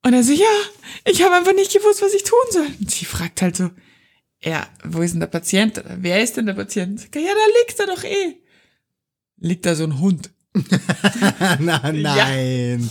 Und er so, ja, ich habe einfach nicht gewusst, was ich tun soll. Und sie fragt halt so, ja, wo ist denn der Patient? Oder wer ist denn der Patient? Sagt er, ja, da liegt er doch eh. Liegt da so ein Hund? Nein. Ja.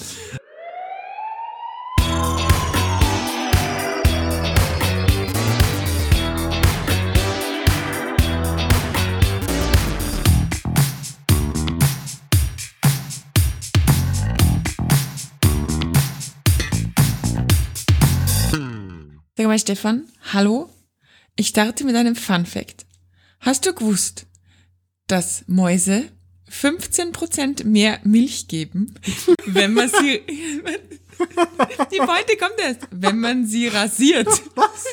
Sag mal, Stefan, hallo? Ich starte mit einem Fun-Fact. Hast du gewusst, dass Mäuse 15% mehr Milch geben, wenn man sie... Die Pointe kommt erst. Wenn man sie rasiert. Was?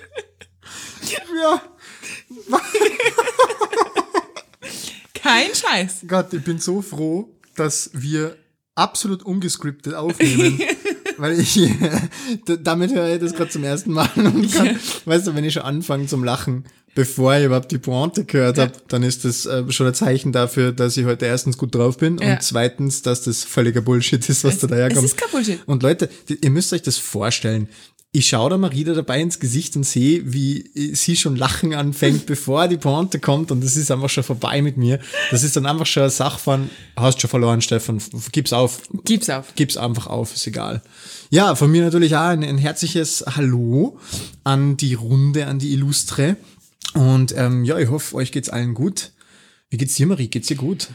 Ja. Kein Scheiß. Gott, ich bin so froh, dass wir absolut ungescriptet aufnehmen. Weil damit höre ich das gerade zum ersten Mal und kann, weißt du, wenn ich schon anfange zum Lachen, bevor ich überhaupt die Pointe gehört habe, dann ist das schon ein Zeichen dafür, dass ich heute erstens gut drauf bin und zweitens, dass das völliger Bullshit ist, was da daherkommt. Es ist kein Bullshit. Und Leute, ihr müsst euch das vorstellen. Ich schaue da Marida dabei ins Gesicht und sehe, wie sie schon lachen anfängt, bevor die Pointe kommt, und das ist einfach schon vorbei mit mir. Das ist dann einfach schon eine Sache von, hast schon verloren, Stefan, gib's auf. Gib's auf. Gib's einfach auf, ist egal. Ja, von mir natürlich auch ein herzliches Hallo an die Runde, an die Illustre. Und ja, ich hoffe, euch geht's allen gut. Wie geht's dir, Marie? Geht's dir gut?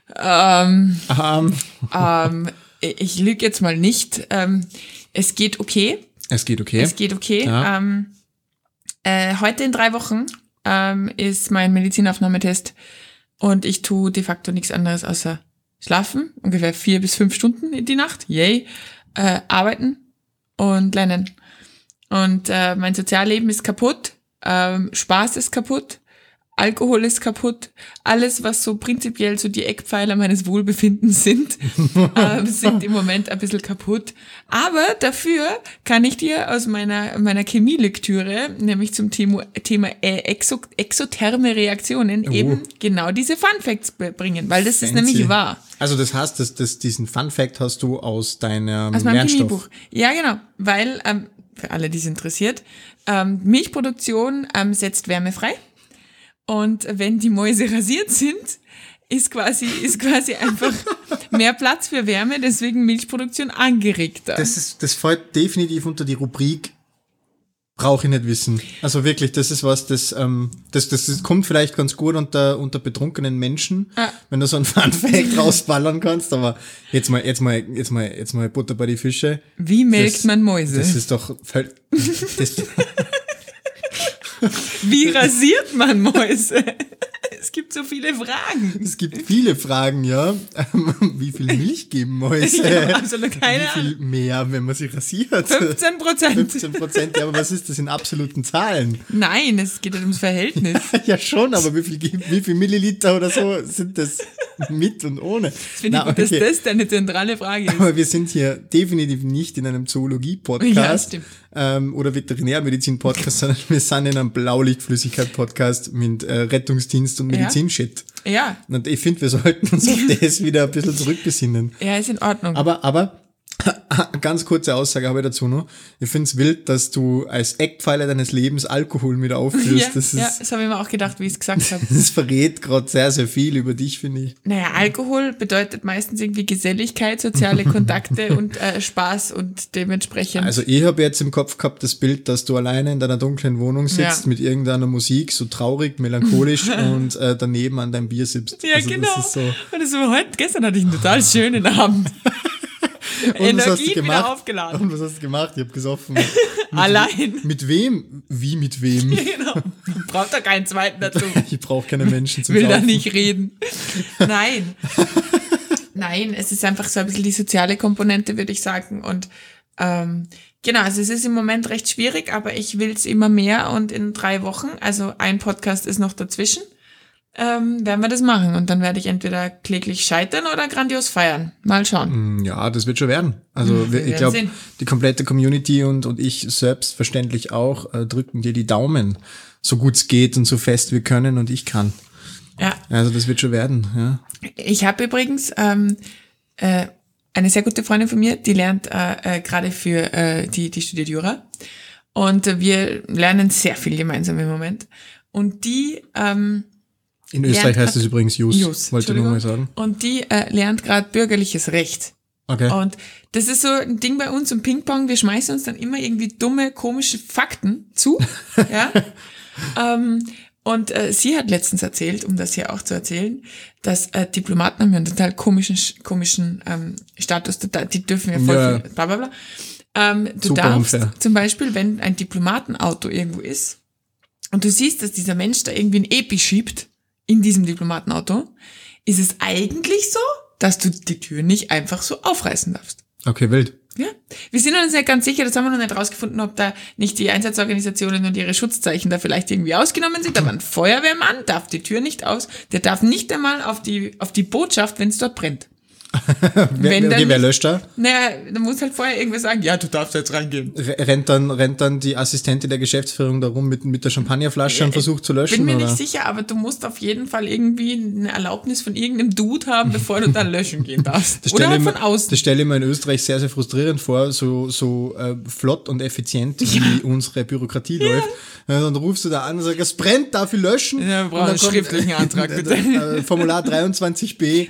Ich lüge jetzt mal nicht. Es geht okay. Es geht okay. Es geht okay. Ja. Heute in 3 Wochen ist mein Medizinaufnahmetest und ich tue de facto nichts anderes außer schlafen, ungefähr 4 bis 5 Stunden in die Nacht, yay, arbeiten und lernen. Und mein Sozialleben ist kaputt, Spaß ist kaputt, Alkohol ist kaputt, alles, was so prinzipiell so die Eckpfeiler meines Wohlbefindens sind im Moment ein bisschen kaputt. Aber dafür kann ich dir aus meiner Chemielektüre, nämlich zum Thema exotherme Reaktionen, eben genau diese Fun Facts bringen, weil das ist nämlich wahr. Also das heißt, diesen Fun Fact hast du aus deinem aus meinem Lernstoff. Chemiebuch. Ja, genau, weil, für alle, die es interessiert, Milchproduktion setzt Wärme frei. Und wenn die Mäuse rasiert sind, ist quasi einfach mehr Platz für Wärme, deswegen Milchproduktion angeregter. Das fällt definitiv unter die Rubrik brauche ich nicht wissen. Also wirklich, das ist was, das kommt vielleicht ganz gut unter betrunkenen Menschen, wenn du so ein Funfact rausballern kannst, aber jetzt mal Butter bei die Fische. Wie melkt man Mäuse? Das ist doch Wie rasiert man Mäuse? Es gibt so viele Fragen. Es gibt viele Fragen, ja. Wie viel Milch geben Mäuse? Ja, also keine Wie viel mehr, wenn man sie rasiert? 15%. 15%, ja, aber was ist das in absoluten Zahlen? Nein, es geht ums Verhältnis. Ja schon, aber wie viel Milliliter oder so sind das mit und ohne? Das finde ich gut, dass das deine zentrale Frage ist. Aber wir sind hier definitiv nicht in einem Zoologie-Podcast. Ja, stimmt. Oder Veterinärmedizin-Podcast, sondern wir sind in einem Blaulichtflüssigkeit-Podcast mit Rettungsdienst und Medizinshit. Ja. Und ich finde, wir sollten uns auf das wieder ein bisschen zurückbesinnen. Ja, ist in Ordnung. Aber ganz kurze Aussage habe ich dazu noch. Ich finde es wild, dass du als Eckpfeiler deines Lebens Alkohol mit aufführst. Das habe ich mir auch gedacht, wie ich es gesagt habe. Das verrät gerade sehr, sehr viel über dich, finde ich. Naja, Alkohol bedeutet meistens irgendwie Geselligkeit, soziale Kontakte und Spaß und dementsprechend. Also ich habe jetzt im Kopf gehabt das Bild, dass du alleine in deiner dunklen Wohnung sitzt mit irgendeiner Musik, so traurig, melancholisch und daneben an deinem Bier sippst. Ja, also genau. Das ist so. Und das war gestern hatte ich einen total schönen Abend. Energie wieder aufgeladen. Und was hast du gemacht? Ich habe gesoffen. Allein. Mit wem? Wie mit wem? Ja, genau. Braucht doch keinen zweiten dazu. Ich brauche keine Menschen zum Will Saufen. da nicht reden. Nein, es ist einfach so ein bisschen die soziale Komponente, würde ich sagen. Und genau, also es ist im Moment recht schwierig, aber ich will es immer mehr und in 3 Wochen, also ein Podcast ist noch dazwischen, werden wir das machen und dann werde ich entweder kläglich scheitern oder grandios feiern. Mal schauen. Ja, das wird schon werden. Also ich glaube, die komplette Community und ich selbstverständlich auch drücken dir die Daumen, so gut es geht und so fest wir können und ich kann. Ja. Also das wird schon werden. Ja. Ich habe übrigens eine sehr gute Freundin von mir, die lernt gerade für, die studiert Jura. Und wir lernen sehr viel gemeinsam im Moment. Und die in Österreich heißt es übrigens Jus, wollte ich nur mal sagen. Und die lernt gerade bürgerliches Recht. Okay. Und das ist so ein Ding bei uns im Ping-Pong, wir schmeißen uns dann immer irgendwie dumme, komische Fakten zu. Ja. Und sie hat letztens erzählt, um das hier auch zu erzählen, dass Diplomaten haben ja einen total komischen Status, die dürfen ja voll viel, bla bla bla. Du Super darfst unfair. zum Beispiel, wenn ein Diplomatenauto irgendwo ist und du siehst, dass dieser Mensch da irgendwie ein Epi schiebt in diesem Diplomatenauto, ist es eigentlich so, dass du die Tür nicht einfach so aufreißen darfst. Okay, wild. Ja, wir sind uns nicht ganz sicher, das haben wir noch nicht rausgefunden, ob da nicht die Einsatzorganisationen und ihre Schutzzeichen da vielleicht irgendwie ausgenommen sind, aber ein Feuerwehrmann darf die Tür nicht aus, der darf nicht einmal auf die Botschaft, wenn es dort brennt. Wer löscht da? Naja, dann muss halt vorher irgendwer sagen, ja, du darfst jetzt reingehen. Rennt dann die Assistentin der Geschäftsführung da rum mit der Champagnerflasche und versucht zu löschen? Bin mir oder? nicht sicher, aber du musst auf jeden Fall irgendwie eine Erlaubnis von irgendeinem Dude haben, bevor du dann löschen gehen darfst. Oder halt von außen. Das stelle ich mir in Österreich sehr, sehr frustrierend vor, so flott und effizient, wie unsere Bürokratie läuft. Ja, dann rufst du da an und sagst, es brennt, darf ich löschen? Ja, wir brauchen einen schriftlichen Antrag, bitte. Formular 23b.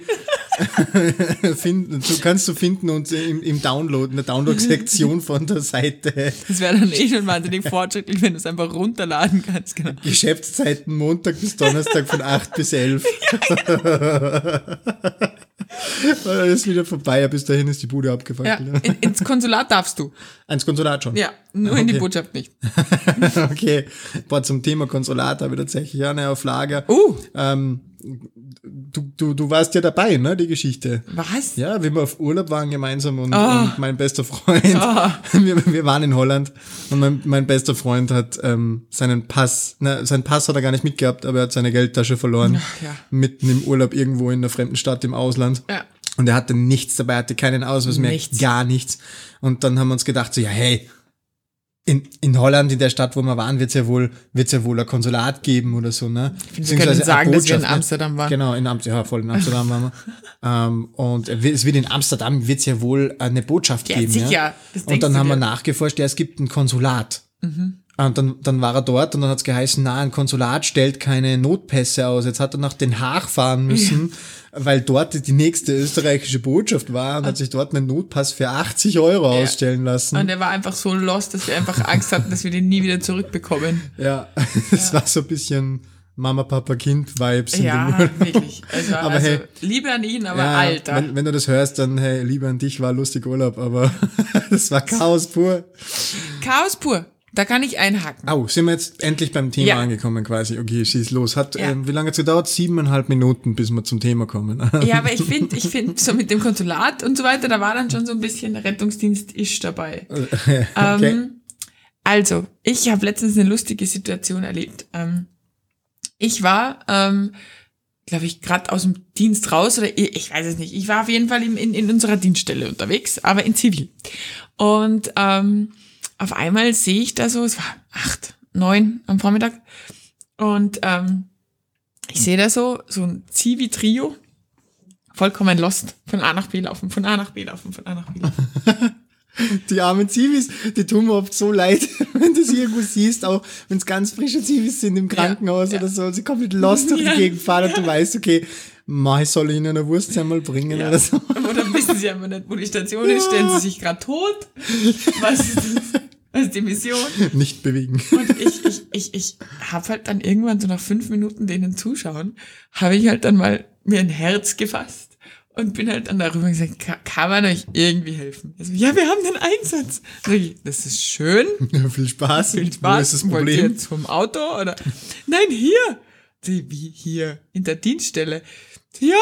Kannst du finden und im Download, in der Download-Sektion von der Seite. Das wäre dann schon wahnsinnig fortschrittlich, wenn du es einfach runterladen kannst. Genau. Geschäftszeiten Montag bis Donnerstag von 8 bis 11. Dann ist wieder vorbei, ja, bis dahin ist die Bude abgefackelt. Ja, ins Konsulat darfst du. Ins Konsulat schon? Ja, nur in die Botschaft nicht. Okay, zum Thema Konsulat habe ich tatsächlich eine auf Lager. Du warst ja dabei, ne, die Geschichte. Was? Ja, wie wir auf Urlaub waren gemeinsam und mein bester Freund, wir waren in Holland und mein bester Freund hat seinen Pass hat er gar nicht mitgehabt, aber er hat seine Geldtasche verloren, mitten im Urlaub irgendwo in einer fremden Stadt im Ausland. Ja. Und er hatte nichts dabei, hatte keinen Ausweis mehr, gar nichts. Und dann haben wir uns gedacht, so, ja, hey, in Holland, in der Stadt, wo wir waren, wird's ja wohl ein Konsulat geben oder so, ne? Wir können sagen, dass wir in Amsterdam waren. Genau, in Amsterdam waren wir. Und es wird in Amsterdam wird's ja wohl eine Botschaft geben. Sicher. Ja? Und dann haben wir nachgeforscht, ja, es gibt ein Konsulat. Mhm. Und dann war er dort und dann hat's geheißen, ein Konsulat stellt keine Notpässe aus. Jetzt hat er nach Den Haag fahren müssen, weil dort die nächste österreichische Botschaft war und hat sich dort einen Notpass für 80 Euro ausstellen lassen. Und er war einfach so lost, dass wir einfach Angst hatten, dass wir den nie wieder zurückbekommen. Ja, das war so ein bisschen Mama, Papa, Kind-Vibes. Ja, wirklich. Aber hey, Liebe an ihn, aber Alter. Wenn du das hörst, dann hey, Liebe an dich, war lustig Urlaub, aber das war Chaos pur. Chaos pur. Da kann ich einhaken. Sind wir jetzt endlich beim Thema angekommen quasi. Okay, schieß los. Wie lange hat's gedauert? 7,5 Minuten, bis wir zum Thema kommen. Ja, aber ich finde so mit dem Konsulat und so weiter, da war dann schon so ein bisschen Rettungsdienst-isch dabei. Okay. Also, ich habe letztens eine lustige Situation erlebt. Ich war, glaube ich, gerade aus dem Dienst raus oder ich weiß es nicht. Ich war auf jeden Fall in unserer Dienststelle unterwegs, aber in Zivil. Und auf einmal sehe ich da so, es war 8, 9 am Vormittag und ich sehe da so ein Zivi-Trio, vollkommen lost, von A nach B laufen, von A nach B laufen, von A nach B laufen. Die armen Zivis, die tun mir oft so leid, wenn du sie irgendwo siehst, auch wenn es ganz frische Zivis sind im Krankenhaus oder so, und sie komplett lost auf die Gegend fahren und du weißt, okay, ich soll ihnen eine Wurst einmal bringen oder so. Oder wissen sie einfach nicht, wo die Station ist, stellen sie sich gerade tot. Was ist die Mission? Nicht bewegen. Und ich habe halt dann irgendwann so nach 5 Minuten denen zuschauen, habe ich halt dann mal mir ein Herz gefasst und bin halt dann darüber gesagt, kann man euch irgendwie helfen? Also, ja, wir haben den Einsatz. Das ist schön. Ja, viel Spaß. Viel Spaß. Wo ist das Problem? Wollt ihr jetzt vom Auto oder? Nein, hier. Wie hier? In der Dienststelle. Ja.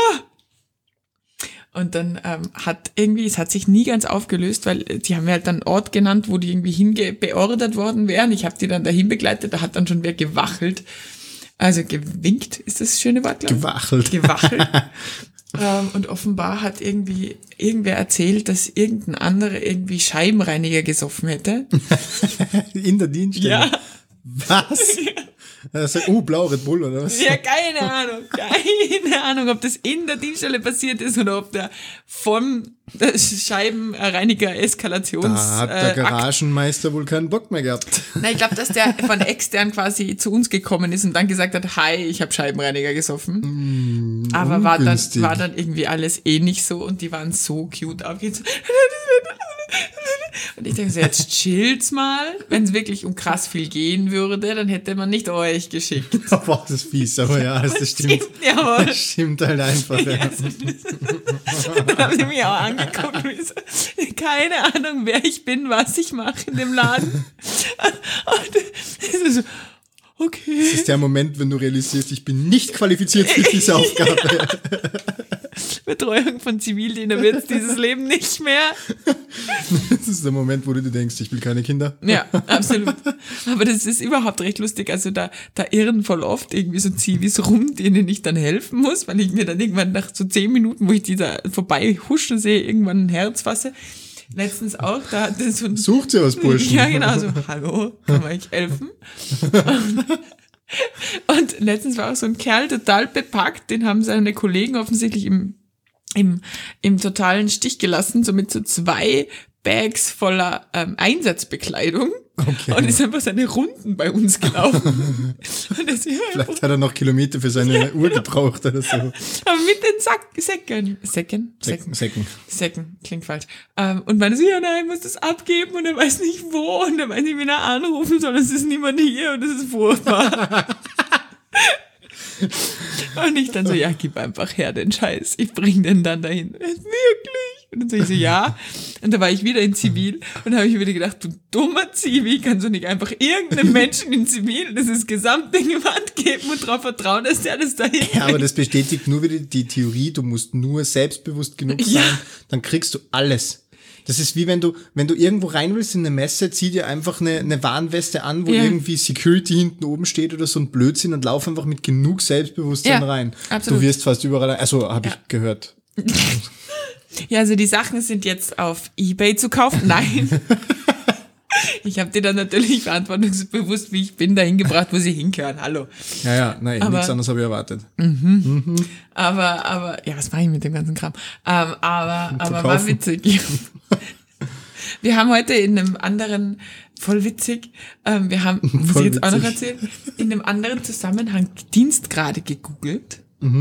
Und dann es hat sich nie ganz aufgelöst, weil die haben mir halt dann einen Ort genannt, wo die irgendwie hinbeordert worden wären. Ich habe die dann dahin begleitet, da hat dann schon wer gewachelt. Also gewinkt ist das schöne Wort, glaube ich. Gewachelt. Und offenbar hat irgendwer erzählt, dass irgendein anderer irgendwie Scheibenreiniger gesoffen hätte. In der Dienststelle? Ja. Was? Er sagt, blau Red Bull oder was? Ja, keine Ahnung, ob das in der Dienststelle passiert ist oder ob der vom Scheibenreiniger Eskalations... Da hat der Garagenmeister wohl keinen Bock mehr gehabt. Nein, ich glaube, dass der von extern quasi zu uns gekommen ist und dann gesagt hat, hi, ich habe Scheibenreiniger gesoffen. Aber war dann irgendwie alles eh nicht so und die waren so cute aufgeht. Und ich denke so, jetzt chillt's mal. Wenn es wirklich um krass viel gehen würde, dann hätte man nicht euch geschickt. Boah, das ist fies, aber ja, das stimmt. Jawohl. Das stimmt halt einfach. Ja. Dann haben sie mich auch angeguckt und so, keine Ahnung, wer ich bin, was ich mache in dem Laden. Und so, okay. Das ist der Moment, wenn du realisierst, ich bin nicht qualifiziert für diese Aufgabe. Betreuung von Zivildienern wird es dieses Leben nicht mehr. Das ist der Moment, wo du dir denkst, ich will keine Kinder. Ja, absolut. Aber das ist überhaupt recht lustig. Also da irren voll oft irgendwie so Zivis rum, denen ich dann helfen muss, weil ich mir dann irgendwann nach so 10 Minuten, wo ich die da vorbei huschen sehe, irgendwann ein Herz fasse. Letztens auch, da hat das so ein... Sucht sie was, Burschen. Ja, genau, so, hallo, kann man euch helfen? Und letztens war auch so ein Kerl total bepackt, den haben seine Kollegen offensichtlich im totalen Stich gelassen, so mit so 2 Bags voller Einsatzbekleidung. Okay. Und ist einfach seine Runden bei uns gelaufen. Und vielleicht hat er noch Kilometer für seine Uhr gebraucht oder so. Aber mit den Säcken, klingt falsch. Und meine so, ja nein, muss das abgeben und er weiß nicht wo und er weiß nicht, wen er anrufen soll, es ist niemand hier und es ist furchtbar. Und ich dann so, ja, gib einfach her den Scheiß, ich bring den dann dahin. Wirklich? Und dann sag ich so, ja. Und da war ich wieder in Zivil und habe ich wieder gedacht, du dummer Zivi, kannst du nicht einfach irgendeinem Menschen in Zivil das Gesamtding in die Hand geben und darauf vertrauen, dass der das dahin bringt. Ja, aber das bestätigt nur wieder die Theorie, du musst nur selbstbewusst genug sein, dann kriegst du alles. Das ist wie wenn du irgendwo rein willst in eine Messe, zieh dir einfach eine Warnweste an, wo irgendwie Security hinten oben steht oder so ein Blödsinn und lauf einfach mit genug Selbstbewusstsein rein. Absolut. Du wirst fast überall, also habe ich gehört. Ja, also die Sachen sind jetzt auf eBay zu kaufen. Nein. Ich habe dir dann natürlich verantwortungsbewusst, wie ich bin, dahin gebracht, wo sie hingehören. Hallo. Ja, nein, nichts anderes habe ich erwartet. Aber, ja, was mache ich mit dem ganzen Kram? Aber war witzig. Wir haben heute in einem anderen, voll witzig, muss ich jetzt auch noch erzählen, in einem anderen Zusammenhang Dienstgrade gegoogelt.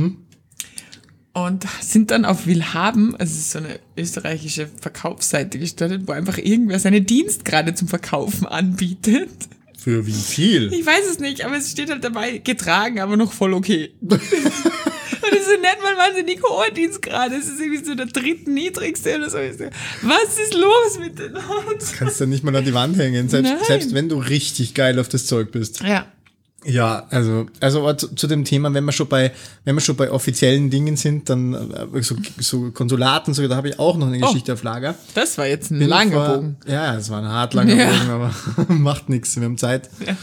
Und sind dann auf Willhaben, also es ist so eine österreichische Verkaufsseite gestartet, wo einfach irgendwer seine Dienstgrade zum Verkaufen anbietet. Für wie viel? Ich weiß es nicht, aber es steht halt dabei, getragen, aber noch voll okay. Und das ist nicht mal wahnsinnig hoher Dienstgrad. Es ist irgendwie so der drittniedrigste oder so. Was ist los mit den Leuten? Kannst du nicht mal an die Wand hängen, selbst wenn du richtig geil auf das Zeug bist. Ja. Ja, also zu dem Thema, wenn wir schon bei offiziellen Dingen sind, dann so Konsulaten, so, da habe ich auch noch eine Geschichte auf Lager. Das war jetzt ein langer Bogen. Ja, es war ein hart langer Bogen, aber macht nichts, wir haben Zeit. Ja.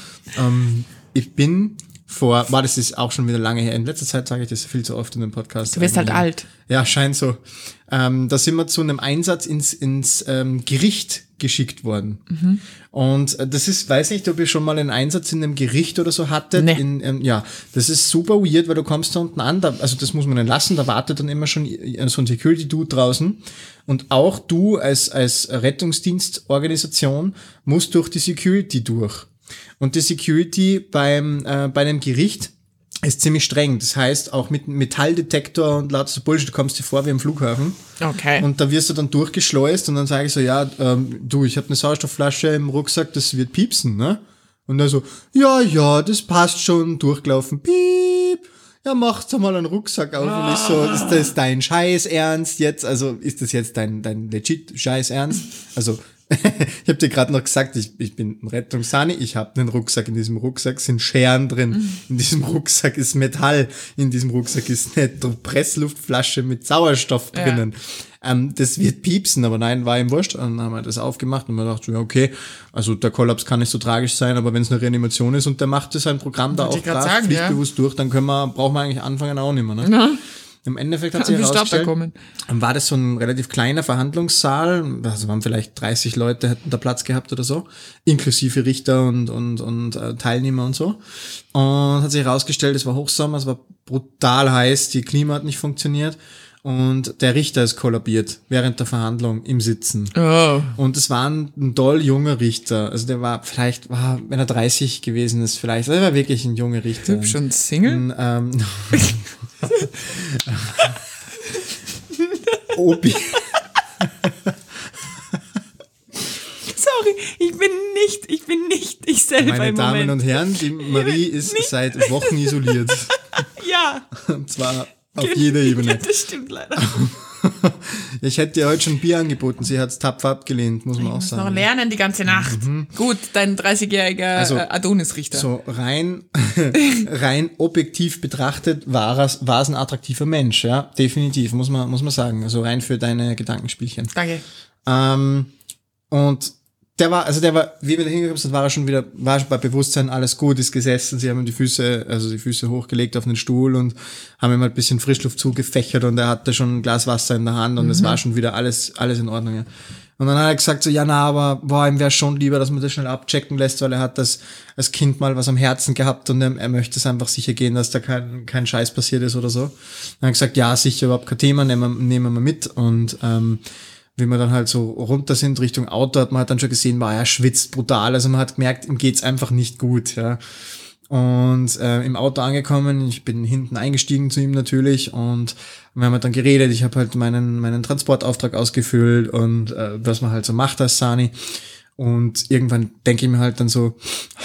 Ich bin das ist auch schon wieder lange her. In letzter Zeit sage ich das viel zu oft in dem Podcast. Du wirst halt alt. Ja, scheint so. Da sind wir zu einem Einsatz ins Gericht geschickt worden. Und das ist, weiß nicht, ob ihr schon mal einen Einsatz in einem Gericht oder so hattet. Nee. Ja, das ist super weird, weil du kommst da unten an, also das muss man dann lassen, da wartet dann immer schon so ein Security-Dude draußen. Und auch du als Rettungsdienstorganisation musst durch die Security durch. Und die Security bei einem Gericht ist ziemlich streng. Das heißt, auch mit Metalldetektor und lauter so Bullshit, du kommst dir vor wie am Flughafen. Okay. Und da wirst du dann durchgeschleust und dann sage ich so, ja, ich habe eine Sauerstoffflasche im Rucksack, das wird piepsen, ne? Und dann so, ja, das passt schon, durchgelaufen, piep. Ja, machst du mal einen Rucksack auf. Und ich so, ist das dein Scheiß Ernst jetzt? Also, ist das jetzt dein legit Scheiß Ernst? Also, ich habe dir gerade noch gesagt, ich bin ein Rettungssani, ich habe einen Rucksack, in diesem Rucksack sind Scheren drin, in diesem Rucksack ist Metall, in diesem Rucksack ist eine Pressluftflasche mit Sauerstoff drinnen. Das wird piepsen, aber nein, war ihm wurscht. Und dann haben wir das aufgemacht und man dachte, ja okay, also der Kollaps kann nicht so tragisch sein, aber wenn es eine Reanimation ist und der macht das ein Programm da auch brav, pflichtbewusst durch, dann brauchen wir eigentlich anfangen auch nicht mehr. Ne? Ja. Im Endeffekt hat sich Wie Staub herausgestellt, bekommen. war das so ein relativ kleiner Verhandlungssaal, also waren vielleicht 30 Leute, hätten da Platz gehabt oder so, inklusive Richter und Teilnehmer und so. Und hat sich herausgestellt, es war Hochsommer, es war brutal heiß, die Klima hat nicht funktioniert und der Richter ist kollabiert während der Verhandlung im Sitzen. Oh. Und es war ein doll junger Richter, also der war vielleicht, wenn er 30 gewesen ist, vielleicht, also er war wirklich ein junger Richter. Hübsch und Single? Obi. Sorry, ich bin nicht ich selber Meine im Damen Moment. und Herren, die Marie ist seit Wochen isoliert. Ja. Und zwar auf jeder Ebene. Ja, das stimmt leider. Ich hätte ihr heute schon Bier angeboten, sie hat es tapfer abgelehnt, muss man auch Ich muss noch sagen. lernen die ganze Nacht. Gut, dein 30-jähriger Adonis-Richter. So rein objektiv betrachtet war es ein attraktiver Mensch, ja, definitiv, muss man sagen. Also rein für deine Gedankenspielchen. Danke. Und der war, wie wir da hingekommen sind, war schon bei Bewusstsein, alles gut, ist gesessen, sie haben ihm die Füße hochgelegt auf den Stuhl und haben ihm halt ein bisschen Frischluft zugefächert und er hatte schon ein Glas Wasser in der Hand und es war schon wieder alles in Ordnung, ja. Und dann hat er gesagt so, ja, aber ihm wäre schon lieber, dass man das schnell abchecken lässt, weil er hat das als Kind mal was am Herzen gehabt und er möchte es einfach sicher gehen, dass da kein Scheiß passiert ist oder so. Dann hat er gesagt, ja, sicher, überhaupt kein Thema, nehmen wir mal mit und, wie wir dann halt so runter sind Richtung Auto, hat man halt dann schon gesehen, er schwitzt brutal. Also man hat gemerkt, ihm geht's einfach nicht gut, ja. Und im Auto angekommen, ich bin hinten eingestiegen zu ihm natürlich und wir haben halt dann geredet. Ich habe halt meinen Transportauftrag ausgefüllt und was man halt so macht als Sani. Und irgendwann denke ich mir halt dann so,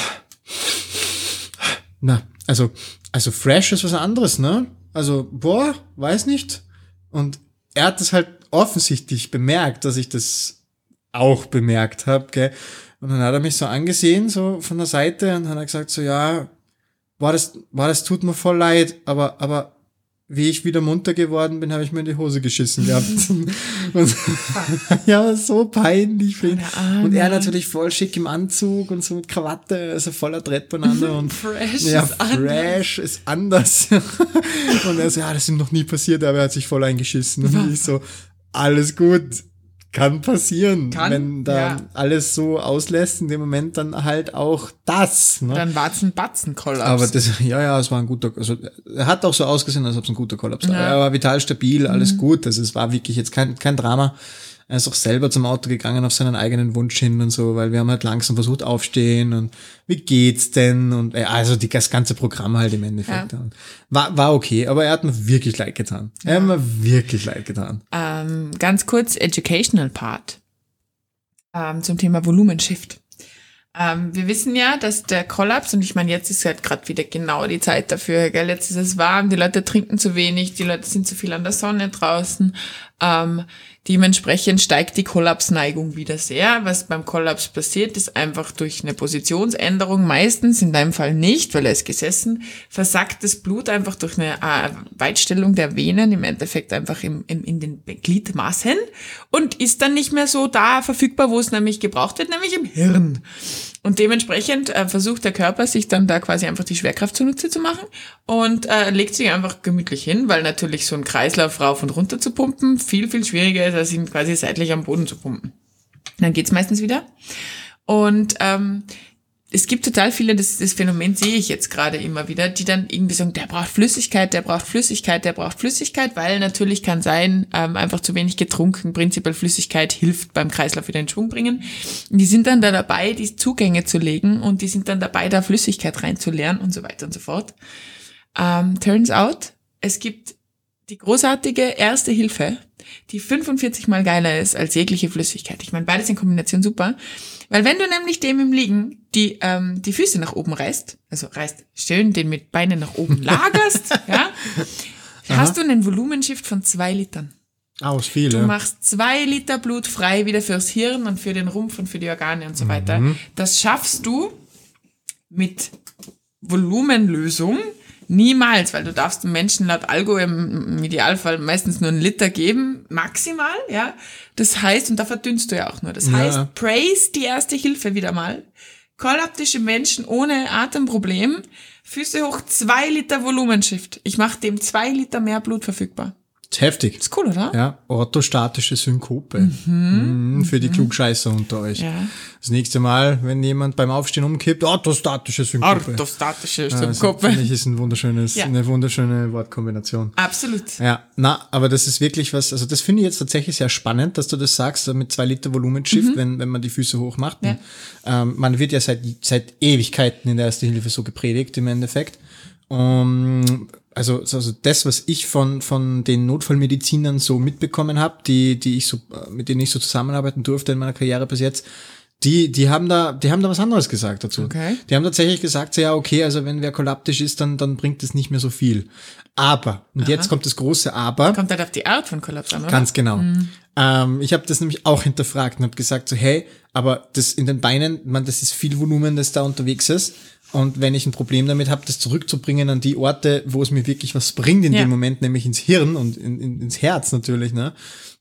also fresh ist was anderes, ne? Also, weiß nicht. Und er hat das halt offensichtlich bemerkt, dass ich das auch bemerkt habe, gell? Und dann hat er mich so angesehen, so von der Seite, und hat er gesagt, so, ja, das tut mir voll leid, aber wie ich wieder munter geworden bin, habe ich mir in die Hose geschissen gehabt. Und ja, so peinlich für ihn. Und er natürlich voll schick im Anzug und so mit Krawatte, also voller Dread beieinander und fresh ist anders. Und er so, ja, das ist ihm noch nie passiert, aber er hat sich voll eingeschissen. Und ich so, alles gut, kann passieren, wenn da alles so auslässt, in dem Moment dann halt auch das. Ne? Dann war es ein Batzenkollaps. Aber das, es war ein guter, also er hat auch so ausgesehen, als ob es ein guter Kollaps war. Er war vital stabil, alles gut, also es war wirklich jetzt kein Drama. Er ist auch selber zum Auto gegangen auf seinen eigenen Wunsch hin und so, weil wir haben halt langsam versucht aufstehen und wie geht's denn und also das ganze Programm halt im Endeffekt. Ja. War okay, aber er hat mir wirklich leid getan. Ganz kurz, Educational Part zum Thema Volumenshift. Wir wissen ja, dass der Kollaps, und ich meine, jetzt ist halt gerade wieder genau die Zeit dafür, gell? Jetzt ist es warm, die Leute trinken zu wenig, die Leute sind zu viel an der Sonne draußen. Dementsprechend steigt die Kollapsneigung wieder sehr. Was beim Kollaps passiert, ist einfach durch eine Positionsänderung, meistens in deinem Fall nicht, weil er ist gesessen, versackt das Blut einfach durch eine Weitstellung der Venen, im Endeffekt einfach in den Gliedmaßen und ist dann nicht mehr so da verfügbar, wo es nämlich gebraucht wird, nämlich im Hirn. Und dementsprechend versucht der Körper, sich dann da quasi einfach die Schwerkraft zunutze zu machen und legt sich einfach gemütlich hin, weil natürlich so ein Kreislauf rauf und runter zu pumpen viel, viel schwieriger ist, als ihn quasi seitlich am Boden zu pumpen. Dann geht's meistens wieder. Und es gibt total viele, das Phänomen sehe ich jetzt gerade immer wieder, die dann irgendwie sagen, der braucht Flüssigkeit, weil natürlich kann sein, einfach zu wenig getrunken, prinzipiell Flüssigkeit hilft beim Kreislauf wieder in Schwung bringen. Und die sind dann da dabei, die Zugänge zu legen und die sind dann dabei, da Flüssigkeit reinzuleeren und so weiter und so fort. Turns out, es gibt die großartige Erste Hilfe, die 45 mal geiler ist als jegliche Flüssigkeit. Ich meine, beides in Kombination super. Weil wenn du nämlich dem im Liegen die Füße nach oben reißt schön, den mit Beinen nach oben lagerst, ja, hast du einen Volumenshift von 2 Litern. Ist viel, Du machst 2 Liter Blut frei wieder fürs Hirn und für den Rumpf und für die Organe und so weiter. Das schaffst du mit Volumenlösung niemals, weil du darfst dem Menschen laut Algo im Idealfall meistens nur 1 Liter geben, maximal, ja. Das heißt, und da verdünnst du ja auch nur. Das heißt, praise die Erste Hilfe wieder mal. Kollaptische Menschen ohne Atemproblem, Füße hoch, 2 Liter Volumenshift. Ich mache dem 2 Liter mehr Blut verfügbar. Das ist heftig. Ist cool, oder? Ja, orthostatische Synkope. Für die Klugscheißer unter euch. Ja. Das nächste Mal, wenn jemand beim Aufstehen umkippt, orthostatische Synkope. Orthostatische Das Synkope. finde ich ist eine wunderschöne Wortkombination. Absolut. Ja, aber das ist wirklich was, also das finde ich jetzt tatsächlich sehr spannend, dass du das sagst, mit 2 Liter Volumenshift, wenn man die Füße hoch macht. Ja. Und, man wird ja seit Ewigkeiten in der Erste Hilfe so gepredigt im Endeffekt. Also das, was ich von den Notfallmedizinern so mitbekommen habe, mit denen ich so zusammenarbeiten durfte in meiner Karriere bis jetzt, die haben da was anderes gesagt dazu. Okay. Die haben tatsächlich gesagt, so, ja, okay, also wenn wer kollaptisch ist, dann bringt es nicht mehr so viel. Aber, und jetzt kommt das große Aber. Kommt halt auf die Art von Kollaps an, oder? Ganz genau. Ich habe das nämlich auch hinterfragt und habe gesagt, so, hey, aber das in den Beinen, das ist viel Volumen, das da unterwegs ist. Und wenn ich ein Problem damit habe, das zurückzubringen an die Orte, wo es mir wirklich was bringt in dem Moment, nämlich ins Hirn und ins Herz natürlich, ne,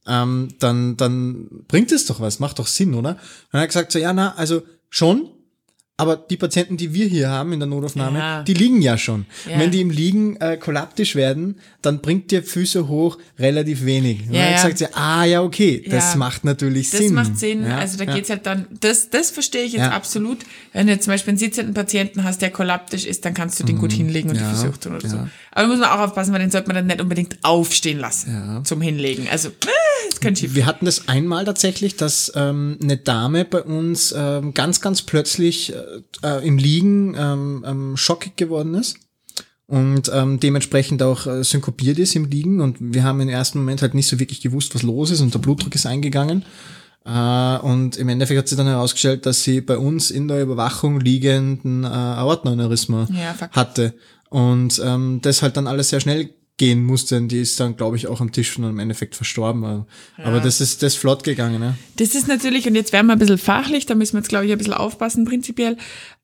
dann bringt es doch was, macht doch Sinn, oder? Dann hat er gesagt, so, ja, also schon, aber die Patienten, die wir hier haben in der Notaufnahme, die liegen ja schon. Ja. Und wenn die im Liegen kollaptisch werden, dann bringt dir Füße hoch relativ wenig. Und dann hat er gesagt, okay, das macht natürlich Sinn. Das macht Sinn. Ja, Also da geht's halt dann, das verstehe ich jetzt absolut. Wenn du jetzt zum Beispiel einen sitzenden Patienten hast, der kollaptisch ist, dann kannst du den gut hinlegen und die Füße hochtun oder so. Aber da muss man auch aufpassen, weil den sollte man dann nicht unbedingt aufstehen lassen zum Hinlegen. Also, das könnte schief. Wir hatten das einmal tatsächlich, dass eine Dame bei uns ganz, ganz plötzlich im Liegen schockig geworden ist und dementsprechend auch synkopiert ist im Liegen, und wir haben im ersten Moment halt nicht so wirklich gewusst, was los ist, und der Blutdruck ist eingegangen. Und im Endeffekt hat sich dann herausgestellt, dass sie bei uns in der Überwachung liegenden Aortenaneurysma hatte. Und das halt dann alles sehr schnell gehen musste. Und die ist dann, glaube ich, auch am Tisch und im Endeffekt verstorben. Aber das ist flott gegangen. Ne? Das ist natürlich, und jetzt werden wir ein bisschen fachlich, da müssen wir jetzt, glaube ich, ein bisschen aufpassen prinzipiell.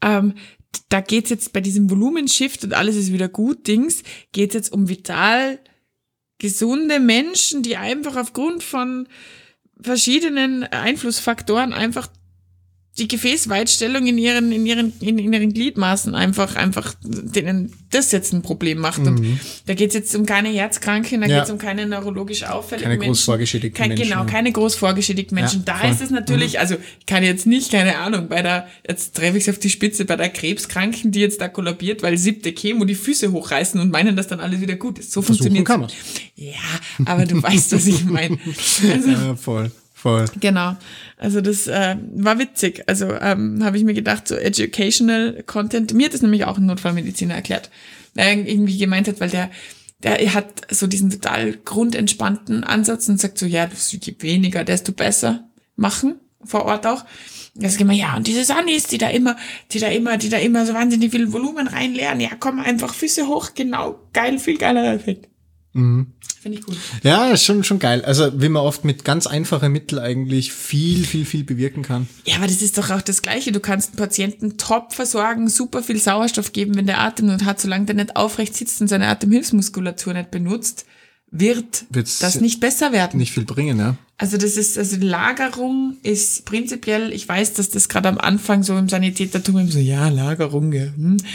Da geht's jetzt bei diesem Volumenshift und alles ist wieder gut, geht's jetzt um vital gesunde Menschen, die einfach aufgrund von verschiedenen Einflussfaktoren einfach die Gefäßweitstellung in ihren Gliedmaßen einfach denen das jetzt ein Problem macht. Und da geht's jetzt um keine Herzkranken, da geht's um keine neurologisch auffälligen Menschen. Keine groß vorgeschädigten Menschen. Genau, keine groß vorgeschädigten Menschen. Da ist es natürlich, also ich kann jetzt nicht, keine Ahnung, jetzt treffe ich es auf die Spitze, bei der Krebskranken, die jetzt da kollabiert, weil 7. Chemo die Füße hochreißen und meinen, dass dann alles wieder gut ist. So funktioniert kann man. Ja, aber du weißt, was ich meine. Also, ja, voll. Genau. Also das war witzig. Also habe ich mir gedacht, so educational Content. Mir hat das nämlich auch ein Notfallmediziner erklärt. Der irgendwie gemeint hat, weil der hat so diesen total grundentspannten Ansatz und sagt so, ja, je weniger, desto besser machen, vor Ort auch. Das geht immer, ja, und diese Sunnies, die da immer so wahnsinnig viel Volumen reinleeren, ja, komm, einfach Füße hoch, genau, geil, viel geiler Effekt. Finde ich gut. Ja, ist schon geil. Also, wie man oft mit ganz einfachen Mitteln eigentlich viel bewirken kann. Ja, aber das ist doch auch das Gleiche. Du kannst einen Patienten top versorgen, super viel Sauerstoff geben, wenn der Atemnot hat. Solange der nicht aufrecht sitzt und seine Atemhilfsmuskulatur nicht benutzt, wird das nicht besser werden. Nicht viel bringen, ja. Also Lagerung ist prinzipiell, ich weiß, dass das gerade am Anfang so im Sanitätertum immer so, ja, Lagerung, ja.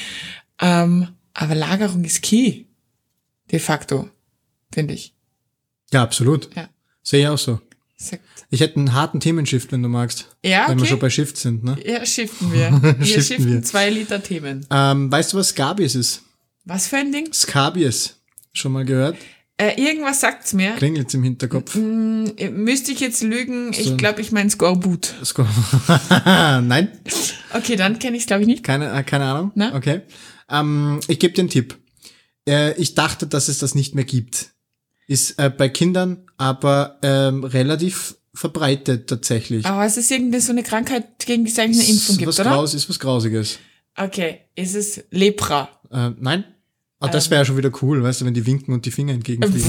Aber Lagerung ist key. De facto. Finde ich. Ja, absolut. Ja. Sehe ich auch so. Exakt. Ich hätte einen harten Themenshift, wenn du magst. Ja, okay. Wenn wir schon bei Shift sind, ne? Ja, shiften wir. Wir shiften 2 Liter Themen. Weißt du, was Scabies ist? Was für ein Ding? Scabies. Schon mal gehört? Irgendwas sagt's mir. Klingelt's im Hinterkopf? Müsste ich jetzt lügen? Ich glaube, ich mein Skorbut. Nein. Okay, dann kenne ich es, glaube ich, nicht. Keine Ahnung. Na? Okay. Ich gebe dir einen Tipp. Ich dachte, dass es das nicht mehr gibt. Ist bei Kindern aber relativ verbreitet tatsächlich. Aber es ist irgendwie so eine Krankheit, gegen die es eigentlich eine Impfung gibt, oder? Ist was Grausiges. Okay, ist es Lepra? Nein. Das wäre ja schon wieder cool, weißt du, wenn die winken und die Finger entgegenfliegen.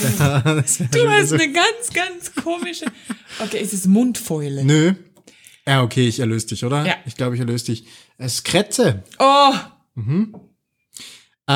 Du hast eine ganz, ganz komische... Okay, ist es Mundfäule? Nö. Ja, okay, ich erlöse dich, oder? Ja. Ich glaube, ich erlöse dich. Es ist Krätze. Oh!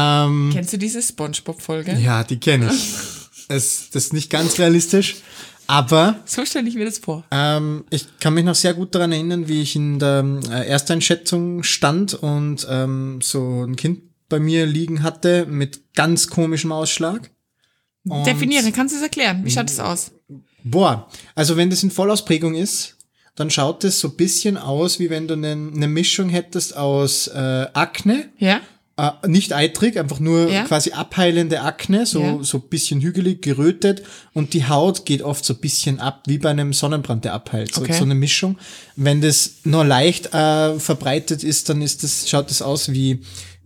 Kennst du diese Spongebob-Folge? Ja, die kenne ich. Das ist nicht ganz realistisch, Aber So stelle ich mir das vor. ich kann mich noch sehr gut daran erinnern, wie ich in der Ersteinschätzung stand und so ein Kind bei mir liegen hatte mit ganz komischem Ausschlag. Und Definieren, kannst du es erklären? Wie schaut das aus? Boah, also wenn das in Vollausprägung ist, dann schaut es so ein bisschen aus, wie wenn du eine Mischung hättest aus Akne, Ja? nicht eitrig, einfach nur Ja. quasi abheilende Akne, so ein bisschen hügelig, gerötet, und die Haut geht oft so ein bisschen ab, wie bei einem Sonnenbrand, der abheilt. So, Okay. so eine Mischung. Wenn das nur leicht verbreitet ist, dann schaut das aus wie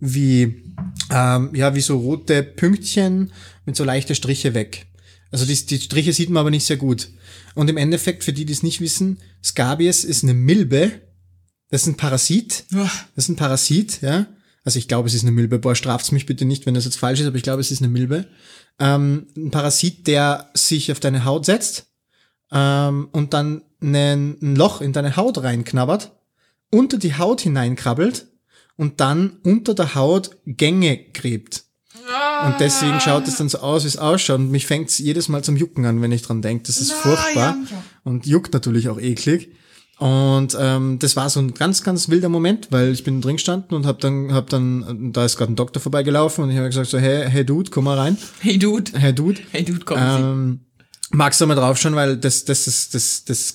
so rote Pünktchen mit so leichte Striche weg. Also die Striche sieht man aber nicht sehr gut. Und im Endeffekt, für die es nicht wissen, Scabies ist eine Milbe. Das ist ein Parasit. Uah. Das ist ein Parasit, ja. Also ich glaube, es ist eine Milbe. Boah, straft's mich bitte nicht, wenn das jetzt falsch ist, aber ich glaube, es ist eine Milbe. Ein Parasit, der sich auf deine Haut setzt und dann ein Loch in deine Haut reinknabbert, unter die Haut hineinkrabbelt und dann unter der Haut Gänge gräbt. Und deswegen schaut es dann so aus, wie es ausschaut. Und mich fängt's jedes Mal zum Jucken an, wenn ich dran denke. Das ist furchtbar. Ja. Und juckt natürlich auch eklig. Und das war so ein ganz, ganz wilder Moment, weil ich bin drin gestanden und hab dann, da ist gerade ein Doktor vorbeigelaufen und ich habe gesagt so, hey Dude, komm mal rein. Hey Dude, Hey Dude, kommen magst du mal draufschauen, weil das sind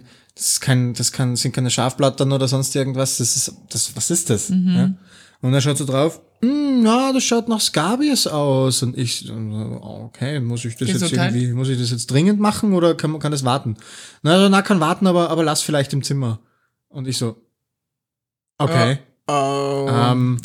keine Schafblattern oder sonst irgendwas, was ist das? Ja? Und er schaut so drauf, ja, das schaut nach Scabies aus. Und ich, okay, muss ich das jetzt dringend machen oder kann das warten? Na, kann warten, aber lass vielleicht im Zimmer. Und ich so, okay. Dam.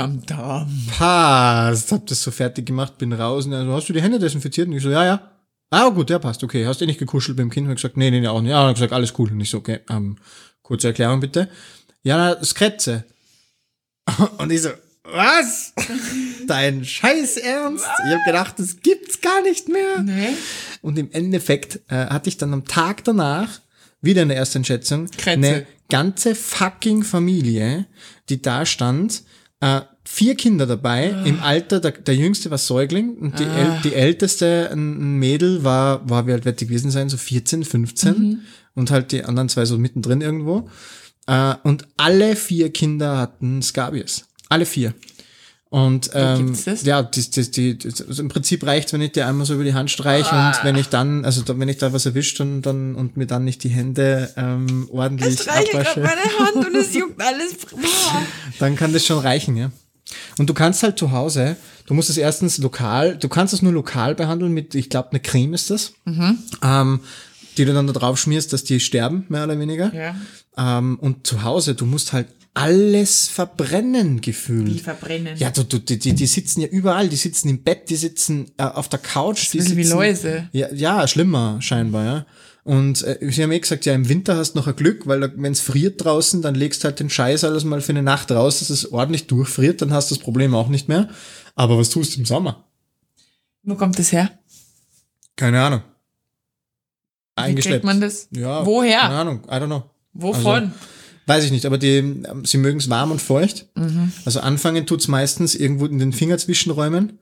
Passt. Hab das so fertig gemacht, bin raus. Und er so, hast du die Hände desinfiziert? Und ich so, ja. Ah, gut, ja, passt, okay. Hast du nicht gekuschelt beim Kind? Und ich gesagt, nee, auch nicht. Ja, und er gesagt, alles cool. Und ich so, okay, kurze Erklärung bitte. Ja, na, das Krätze. Und ich so, was? Dein Scheiß Ernst? Ich hab gedacht, das gibt's gar nicht mehr. Nee. Und im Endeffekt hatte ich dann am Tag danach wieder in der Ersteinschätzung Krätze. eine ganze fucking Familie, die da stand, 4 Kinder dabei, im Alter, der Jüngste war Säugling und die Älteste, ein Mädel, war wie alt wird die gewesen sein, so 14, 15 und halt die anderen 2 so mittendrin irgendwo. Und alle 4 Kinder hatten Scabies. Alle 4. Und gibt's das? ja, also im Prinzip reicht's, wenn ich dir einmal so über die Hand streiche und wenn ich dann, wenn ich da was erwischt und mir dann nicht die Hände ordentlich Streiche gerade abwasche, meine Hand und es juckt alles. dann kann das schon reichen, ja. Und du kannst halt zu Hause, du musst es erstens du kannst es nur lokal behandeln mit, ich glaube, eine Creme ist das, die du dann da drauf schmierst, dass die sterben, mehr oder weniger. Ja. Und zu Hause, du musst halt alles verbrennen gefühlt. Wie verbrennen. Ja, die sitzen ja überall, die sitzen im Bett, die sitzen auf der Couch. Das ist wie Läuse. Ja, schlimmer scheinbar, ja. Und sie haben gesagt, ja, im Winter hast du noch ein Glück, weil wenn es friert draußen, dann legst halt den Scheiß alles mal für eine Nacht raus, dass es ordentlich durchfriert, dann hast du das Problem auch nicht mehr. Aber was tust du im Sommer? Wo kommt das her? Keine Ahnung. Wie Eingeschleppt. kriegt man das? Ja, Woher? Keine Ahnung, I don't know. Wovon? Also, weiß ich nicht, aber sie mögen es warm und feucht. Also anfangen tut's meistens irgendwo in den Fingerzwischenräumen.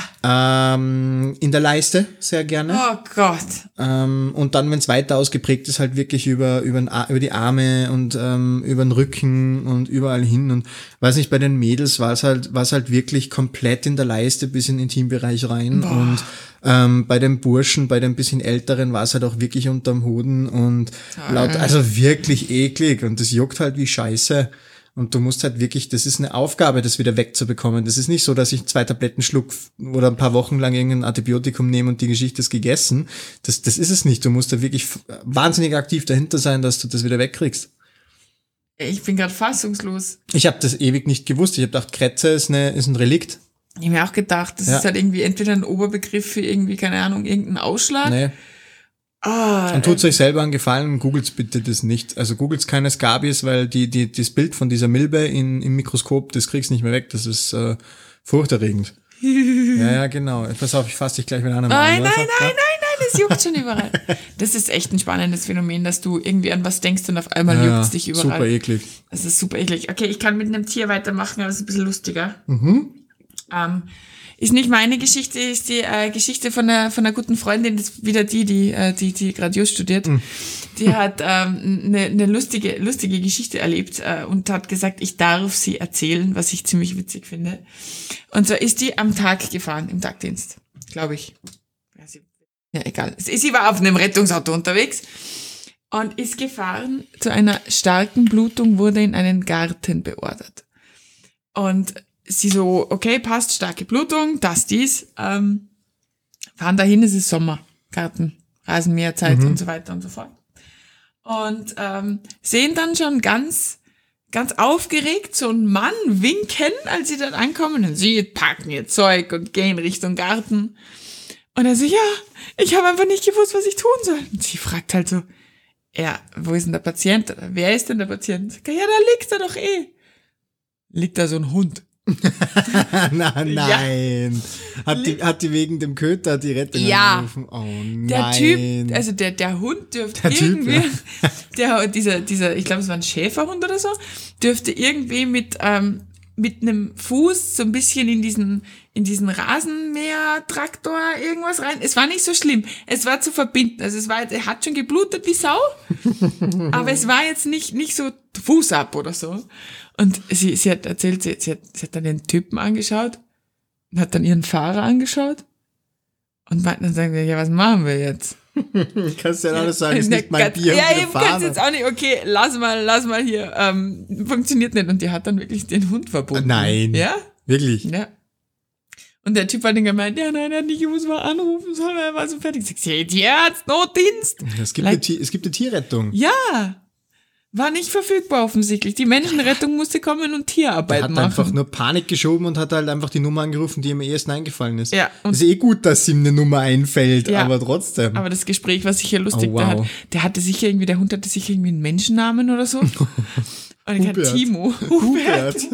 In der Leiste sehr gerne. Oh Gott. Und dann, wenn es weiter ausgeprägt ist, halt wirklich über die Arme und über den Rücken und überall hin. Und weiß nicht, bei den Mädels war es halt wirklich komplett in der Leiste bis in den Intimbereich rein. Boah. Und bei den Burschen, bei den bisschen Älteren war es halt auch wirklich unterm Hoden und also wirklich eklig. Und das juckt halt wie Scheiße. Und du musst halt wirklich, das ist eine Aufgabe, das wieder wegzubekommen. Das ist nicht so, dass ich 2 Tabletten schluck oder ein paar Wochen lang irgendein Antibiotikum nehme und die Geschichte ist gegessen. Das ist es nicht. Du musst da wirklich wahnsinnig aktiv dahinter sein, dass du das wieder wegkriegst. Ich bin gerade fassungslos. Ich habe das ewig nicht gewusst. Ich habe gedacht, Krätze ist ein Relikt. Ich habe mir auch gedacht, das ist halt irgendwie entweder ein Oberbegriff für irgendwie, keine Ahnung, irgendeinen Ausschlag. Nee. Und tut's euch selber einen Gefallen, googelt's bitte das nicht. Also googelt's keine Scabies, weil das Bild von dieser Milbe im Mikroskop, das kriegst nicht mehr weg. Das ist furchterregend. Ja, genau. Pass auf, ich fasse dich gleich wieder an. Nein, das juckt schon überall. Das ist echt ein spannendes Phänomen, dass du irgendwie an was denkst und auf einmal juckt's dich überall. Super eklig. Das ist super eklig. Okay, ich kann mit einem Tier weitermachen, aber es ist ein bisschen lustiger. Ist nicht meine Geschichte, ist die Geschichte von einer guten Freundin, das ist wieder die grandios studiert. Die hat eine lustige Geschichte erlebt und hat gesagt, ich darf sie erzählen, was ich ziemlich witzig finde. Und zwar ist die am Tag gefahren, im Tagdienst, glaube ich. Ja, egal. Sie war auf einem Rettungsauto unterwegs und ist gefahren zu einer starken Blutung, wurde in einen Garten beordert. Und sie so, okay, passt, starke Blutung, dies. Fahren dahin, es ist Sommer, Garten, Rasenmäherzeit und so weiter und so fort. Und sehen dann schon ganz aufgeregt so einen Mann winken, als sie dort ankommen. Und sie packen ihr Zeug und gehen Richtung Garten. Und er so, ja, ich habe einfach nicht gewusst, was ich tun soll. Und sie fragt halt so, ja, wo ist denn der Patient? Oder wer ist denn der Patient? Ja, da liegt er doch eh. Liegt da so ein Hund. Nein. Ja. Hat die wegen dem Köter die Rettung angerufen? Oh nein. Der Typ, also der Hund dürfte irgendwie, dieser, ich glaube, es war ein Schäferhund oder so, dürfte irgendwie mit einem Fuß so ein bisschen in diesen Rasenmäher-Traktor irgendwas rein. Es war nicht so schlimm. Es war zu verbinden. Also er hat schon geblutet wie Sau, aber es war jetzt nicht so Fuß ab oder so. Und sie hat erzählt, sie hat dann den Typen angeschaut und hat dann ihren Fahrer angeschaut und dann sagen wir, ja, was machen wir jetzt? Kannst du ja alles sagen, ist nicht mein Bier. Ja, eben kannst jetzt auch nicht, okay, lass mal hier, funktioniert nicht. Und die hat dann wirklich den Hund verbunden. Nein. Ja? Wirklich? Ja. Und der Typ hat dann gemeint, ja, nein, er hat nicht gewusst, mal anrufen soll, er war so fertig. Ich sag, hey, Tierarzt, Notdienst. Es gibt eine Tierrettung. Ja. War nicht verfügbar offensichtlich. Die Menschenrettung musste kommen und Tierarbeit machen. Er hat einfach nur Panik geschoben und hat halt einfach die Nummer angerufen, die ihm am ehesten eingefallen ist. Ja. Ist eh gut, dass ihm eine Nummer einfällt, ja, aber trotzdem. Aber das Gespräch war sicher lustig. Oh, wow. Der hatte sicher irgendwie, der Hund hatte sicher irgendwie einen Menschennamen oder so. Und ich hatte Timo. Hubert ist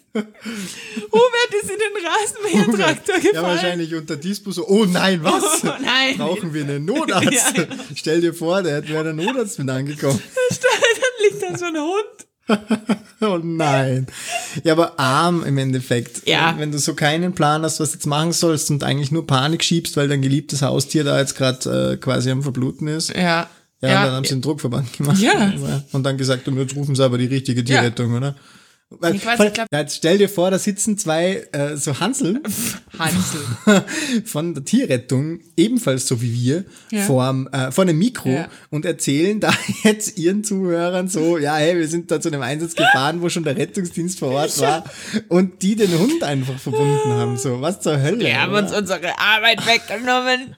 in den Rasenmähertraktor gefahren. Ja, wahrscheinlich unter Dispo so, oh nein, was? Oh, nein. Brauchen wir einen Notarzt? Ja. Stell dir vor, wäre der Notarzt mit angekommen. Dann liegt da so ein Hund. Oh nein. Ja, aber arm im Endeffekt. Ja. Wenn du so keinen Plan hast, was du jetzt machen sollst und eigentlich nur Panik schiebst, weil dein geliebtes Haustier da jetzt gerade quasi am Verbluten ist. Ja. Ja, und dann haben sie einen Druckverband gemacht. Ja. Und dann gesagt, jetzt rufen sie aber die richtige Tierrettung, oder? Ich glaub, jetzt stell dir vor, da sitzen zwei so Hansel von der Tierrettung, ebenfalls so wie wir, vor einem Mikro und erzählen da jetzt ihren Zuhörern so, ja, hey, wir sind da zu einem Einsatz gefahren, wo schon der Rettungsdienst vor Ort war und die den Hund einfach verbunden haben. So, was zur Hölle? Die haben uns unsere Arbeit weggenommen.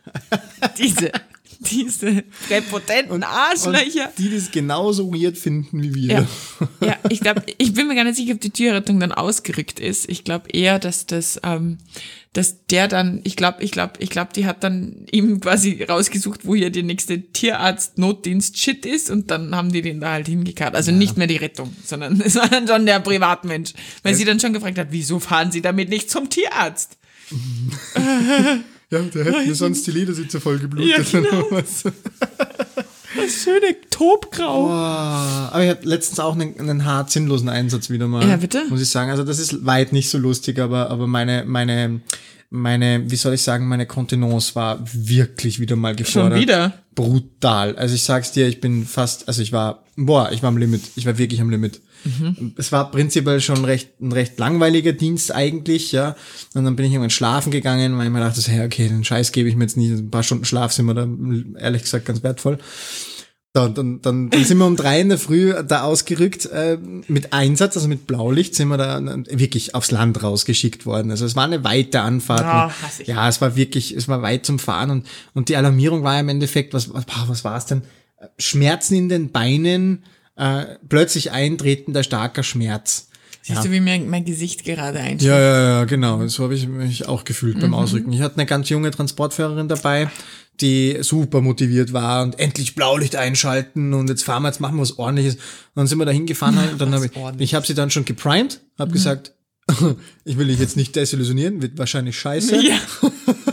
Diese präpotenten Arschlöcher. Und die das genauso weird finden wie wir. Ja, ich bin mir gar nicht sicher, ob die Tierrettung dann ausgerückt ist. Ich glaube eher, dass der dann, ich glaube, die hat dann ihm quasi rausgesucht, wo hier der nächste Tierarzt-Notdienst-Shit ist und dann haben die den da halt hingekarrt. Also nicht mehr die Rettung, sondern es war dann schon der Privatmensch. Weil sie dann schon gefragt hat, wieso fahren sie damit nicht zum Tierarzt? Ja, der hätte mir sonst die Ledersitze voll geblutet. Ja, genau. Das schöne Topgrau. Boah. Aber ich hatte letztens auch einen hart sinnlosen Einsatz wieder mal. Ja, bitte? Muss ich sagen. Also das ist weit nicht so lustig, aber meine, wie soll ich sagen, meine Kontenance war wirklich wieder mal gefordert. Schon wieder? Brutal. Also ich sag's dir, ich war am Limit. Ich war wirklich am Limit. Mhm. Es war prinzipiell schon ein recht langweiliger Dienst eigentlich, ja. Und dann bin ich irgendwann schlafen gegangen, weil ich mir dachte, hey, okay, den Scheiß gebe ich mir jetzt nicht. Ein paar Stunden Schlaf sind mir da, ehrlich gesagt, ganz wertvoll. Dann sind wir um 3 in der Früh da ausgerückt, mit Einsatz, also mit Blaulicht sind wir da wirklich aufs Land rausgeschickt worden. Also es war eine weite Anfahrt. Oh, ja, es war weit zum Fahren und die Alarmierung war im Endeffekt, was war es denn? Schmerzen in den Beinen, plötzlich eintretender starker Schmerz. Siehst du, wie mir mein Gesicht gerade einschlägt? Ja, genau. So habe ich mich auch gefühlt beim Ausrücken. Ich hatte eine ganz junge Transportfahrerin dabei, die super motiviert war und endlich Blaulicht einschalten und jetzt machen wir was Ordentliches. Und dann sind wir da hingefahren und dann habe ich habe sie dann schon geprimed, habe gesagt, ich will dich jetzt nicht desillusionieren, wird wahrscheinlich scheiße. Ja.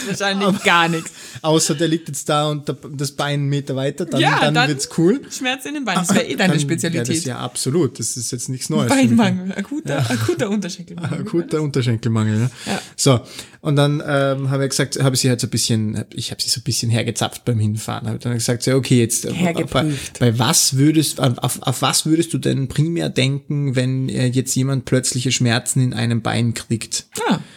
wahrscheinlich gar nichts. Außer der liegt jetzt da und das Bein 1 Meter weiter, dann wird's cool. Schmerz in den Beinen, das wäre deine Spezialität. Ja, das ist ja absolut, das ist jetzt nichts Neues. Beinmangel, akuter Unterschenkelmangel. Akuter Unterschenkelmangel, ja. So, und dann habe ich gesagt, habe sie so ein bisschen hergezapft beim Hinfahren. Habe dann gesagt, so, okay, jetzt auf was würdest du denn primär denken, wenn jetzt jemand plötzliche Schmerzen in einem Bein kriegt?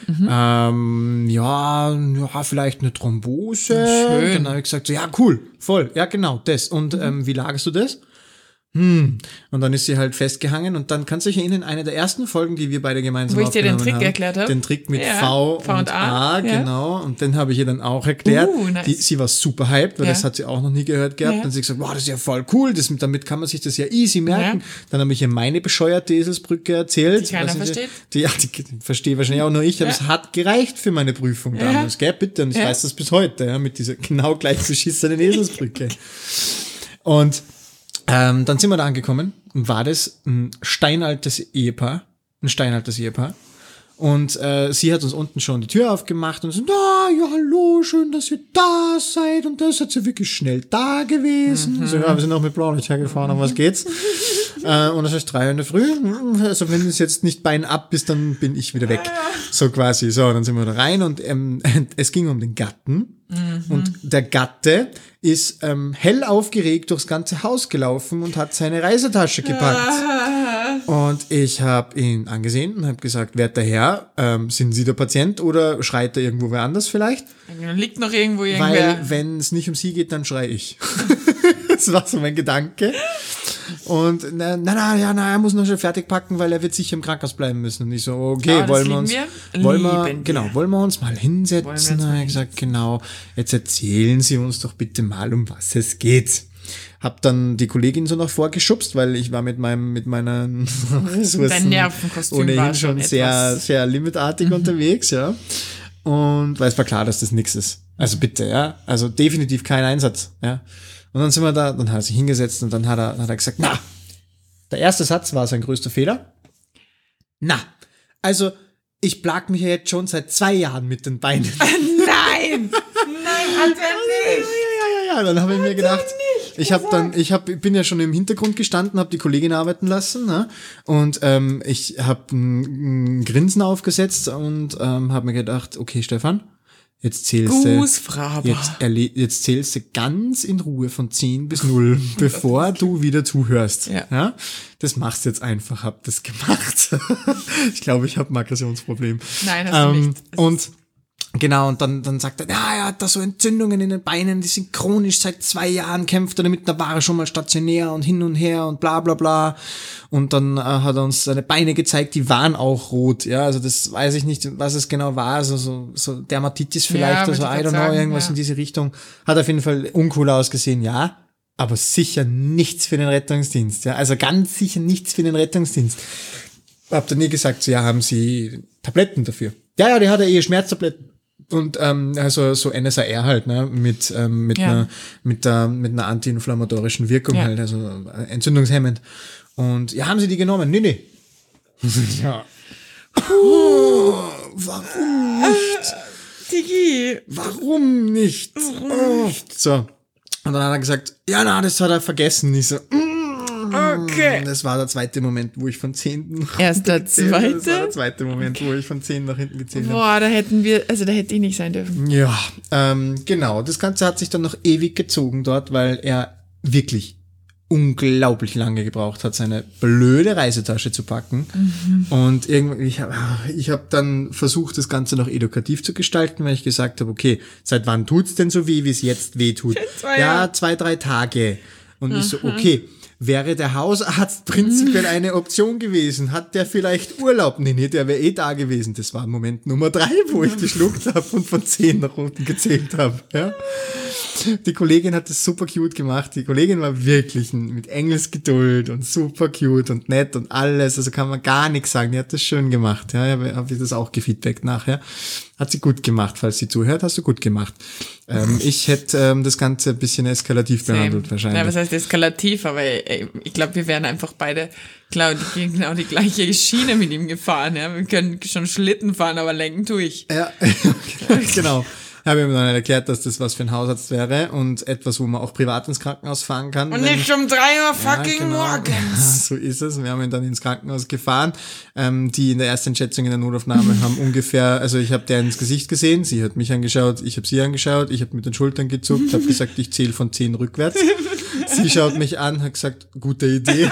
Vielleicht eine Thrombose. Schön. Dann habe ich gesagt, so, ja, cool, voll, ja, genau, das. Und wie lagerst du das? Und dann ist sie halt festgehangen und dann kannst du dich erinnern, eine der ersten Folgen, die wir beide gemeinsam wo ich dir den Trick haben, erklärt habe. Den Trick mit V und A, genau. Und den habe ich ihr dann auch erklärt. Nice. Sie war super hyped, weil das hat sie auch noch nie gehört gehabt. Und sie hat gesagt, wow, das ist ja voll cool, damit kann man sich das ja easy merken. Dann habe ich ihr meine bescheuerte Eselsbrücke erzählt. Die keiner versteht. Die verstehe wahrscheinlich auch nur ich, aber es hat gereicht für meine Prüfung damals, gell, bitte. Und ich weiß das bis heute, mit dieser genau gleich beschissenen Eselsbrücke. Und dann sind wir da angekommen und war das ein steinaltes Ehepaar. Und sie hat uns unten schon die Tür aufgemacht und so, ja, hallo, schön, dass ihr da seid. Und das hat sie wirklich schnell da gewesen. So, ja, wir sind auch mit Blaulicht hergefahren, um was geht's? Und das ist 3 Uhr in der Früh. Also wenn es jetzt nicht Bein ab ist, dann bin ich wieder weg. So quasi. So, dann sind wir da rein und es ging um den Gatten. Und der Gatte ist hell aufgeregt durchs ganze Haus gelaufen und hat seine Reisetasche gepackt. Und ich habe ihn angesehen und habe gesagt, werter Herr, sind Sie der Patient oder schreit er irgendwo wer anders vielleicht? Liegt noch irgendwo irgendwer. Weil wenn es nicht um Sie geht, dann schrei ich. Das war so mein Gedanke. Und er muss noch schon fertig packen, weil er wird sicher im Krankenhaus bleiben müssen. Und ich so, okay, wollen wir uns mal hinsetzen? Da habe ich gesagt, genau, jetzt erzählen Sie uns doch bitte mal, um was es geht. Hab dann die Kollegin so noch vorgeschubst, weil ich war mit meiner Ressourcen ohnehin schon sehr, sehr limitartig unterwegs, ja. Und weil es war klar, dass das nix ist. Also bitte, ja. Also definitiv kein Einsatz, ja. Und dann sind wir da, dann hat er sich hingesetzt und dann hat er gesagt, der erste Satz war sein größter Fehler. Also ich plag mich ja jetzt schon seit 2 Jahren mit den Beinen. Nein, hat er nicht. Ja, dann habe ich mir gedacht, ich bin ja schon im Hintergrund gestanden, habe die Kollegin arbeiten lassen, ne? Und ich habe ein Grinsen aufgesetzt und habe mir gedacht, okay, Stefan, jetzt zählst du ganz in Ruhe von 10 bis 0, bevor du wieder zuhörst. Ja? Das machst du jetzt einfach, hab das gemacht. Ich glaube, ich habe ein Aggressionsproblem. Nein, hast du nicht. Und genau, und dann sagt er, er hat da so Entzündungen in den Beinen, die sind chronisch, seit 2 Jahren kämpft er damit, da war er schon mal stationär und hin und her und bla bla bla. Und dann hat er uns seine Beine gezeigt, die waren auch rot, ja, also das weiß ich nicht, was es genau war, also so Dermatitis vielleicht, also I don't know, irgendwas in diese Richtung. Hat auf jeden Fall uncool ausgesehen, ja, aber sicher nichts für den Rettungsdienst, ja, also ganz sicher nichts für den Rettungsdienst. Hab dann nie gesagt, so, ja, haben Sie Tabletten dafür? Ja, die hat er Schmerztabletten. Und also so NSAR halt, ne, mit einer antiinflammatorischen Wirkung halt, also entzündungshemmend. Und ja, haben Sie die genommen? Nee. Ja. Warum nicht? Digi. Warum nicht? So. Und dann hat er gesagt, das hat er vergessen. Ich so, okay. Das war der zweite Moment, wo ich von 10 Erst der zweite? Das war der zweite Moment, wo ich von 10 nach hinten gezählt habe. Boah, da hätte ich nicht sein dürfen. Ja, genau. Das Ganze hat sich dann noch ewig gezogen dort, weil er wirklich unglaublich lange gebraucht hat, seine blöde Reisetasche zu packen. Und irgendwie, ich hab dann versucht, das Ganze noch edukativ zu gestalten, weil ich gesagt habe, okay, seit wann tut's denn so weh, wie es jetzt weh tut? 2, 3 Tage. Und ich so, okay, wäre der Hausarzt prinzipiell eine Option gewesen? Hat der vielleicht Urlaub? Nee, der wäre da gewesen. Das war Moment Nummer 3, wo ich geschluckt habe und von 10 nach unten gezählt habe. Ja? Die Kollegin hat das super cute gemacht. Die Kollegin war wirklich mit Engelsgeduld und super cute und nett und alles. Also kann man gar nichts sagen. Die hat das schön gemacht. Ja, habe ich das auch gefeedbackt nachher. Hat sie gut gemacht. Falls sie zuhört, hast du gut gemacht. Ich hätte das Ganze ein bisschen eskalativ behandelt wahrscheinlich. Ja, was heißt eskalativ? Aber ich glaube, wir wären einfach beide genau die gleiche Schiene mit ihm gefahren. Ja? Wir können schon Schlitten fahren, aber lenken tue ich. Ja, genau. Habe ihm dann erklärt, dass das was für ein Hausarzt wäre und etwas, wo man auch privat ins Krankenhaus fahren kann. Und nicht um 3 Uhr fucking genau. morgens. So ist es. Wir haben ihn dann ins Krankenhaus gefahren. Die in der ersten Schätzung in der Notaufnahme haben ungefähr, also ich habe der ins Gesicht gesehen, sie hat mich angeschaut, ich habe sie angeschaut, ich habe mit den Schultern gezuckt, habe gesagt, ich zähle von 10 rückwärts. Sie schaut mich an, hat gesagt, gute Idee.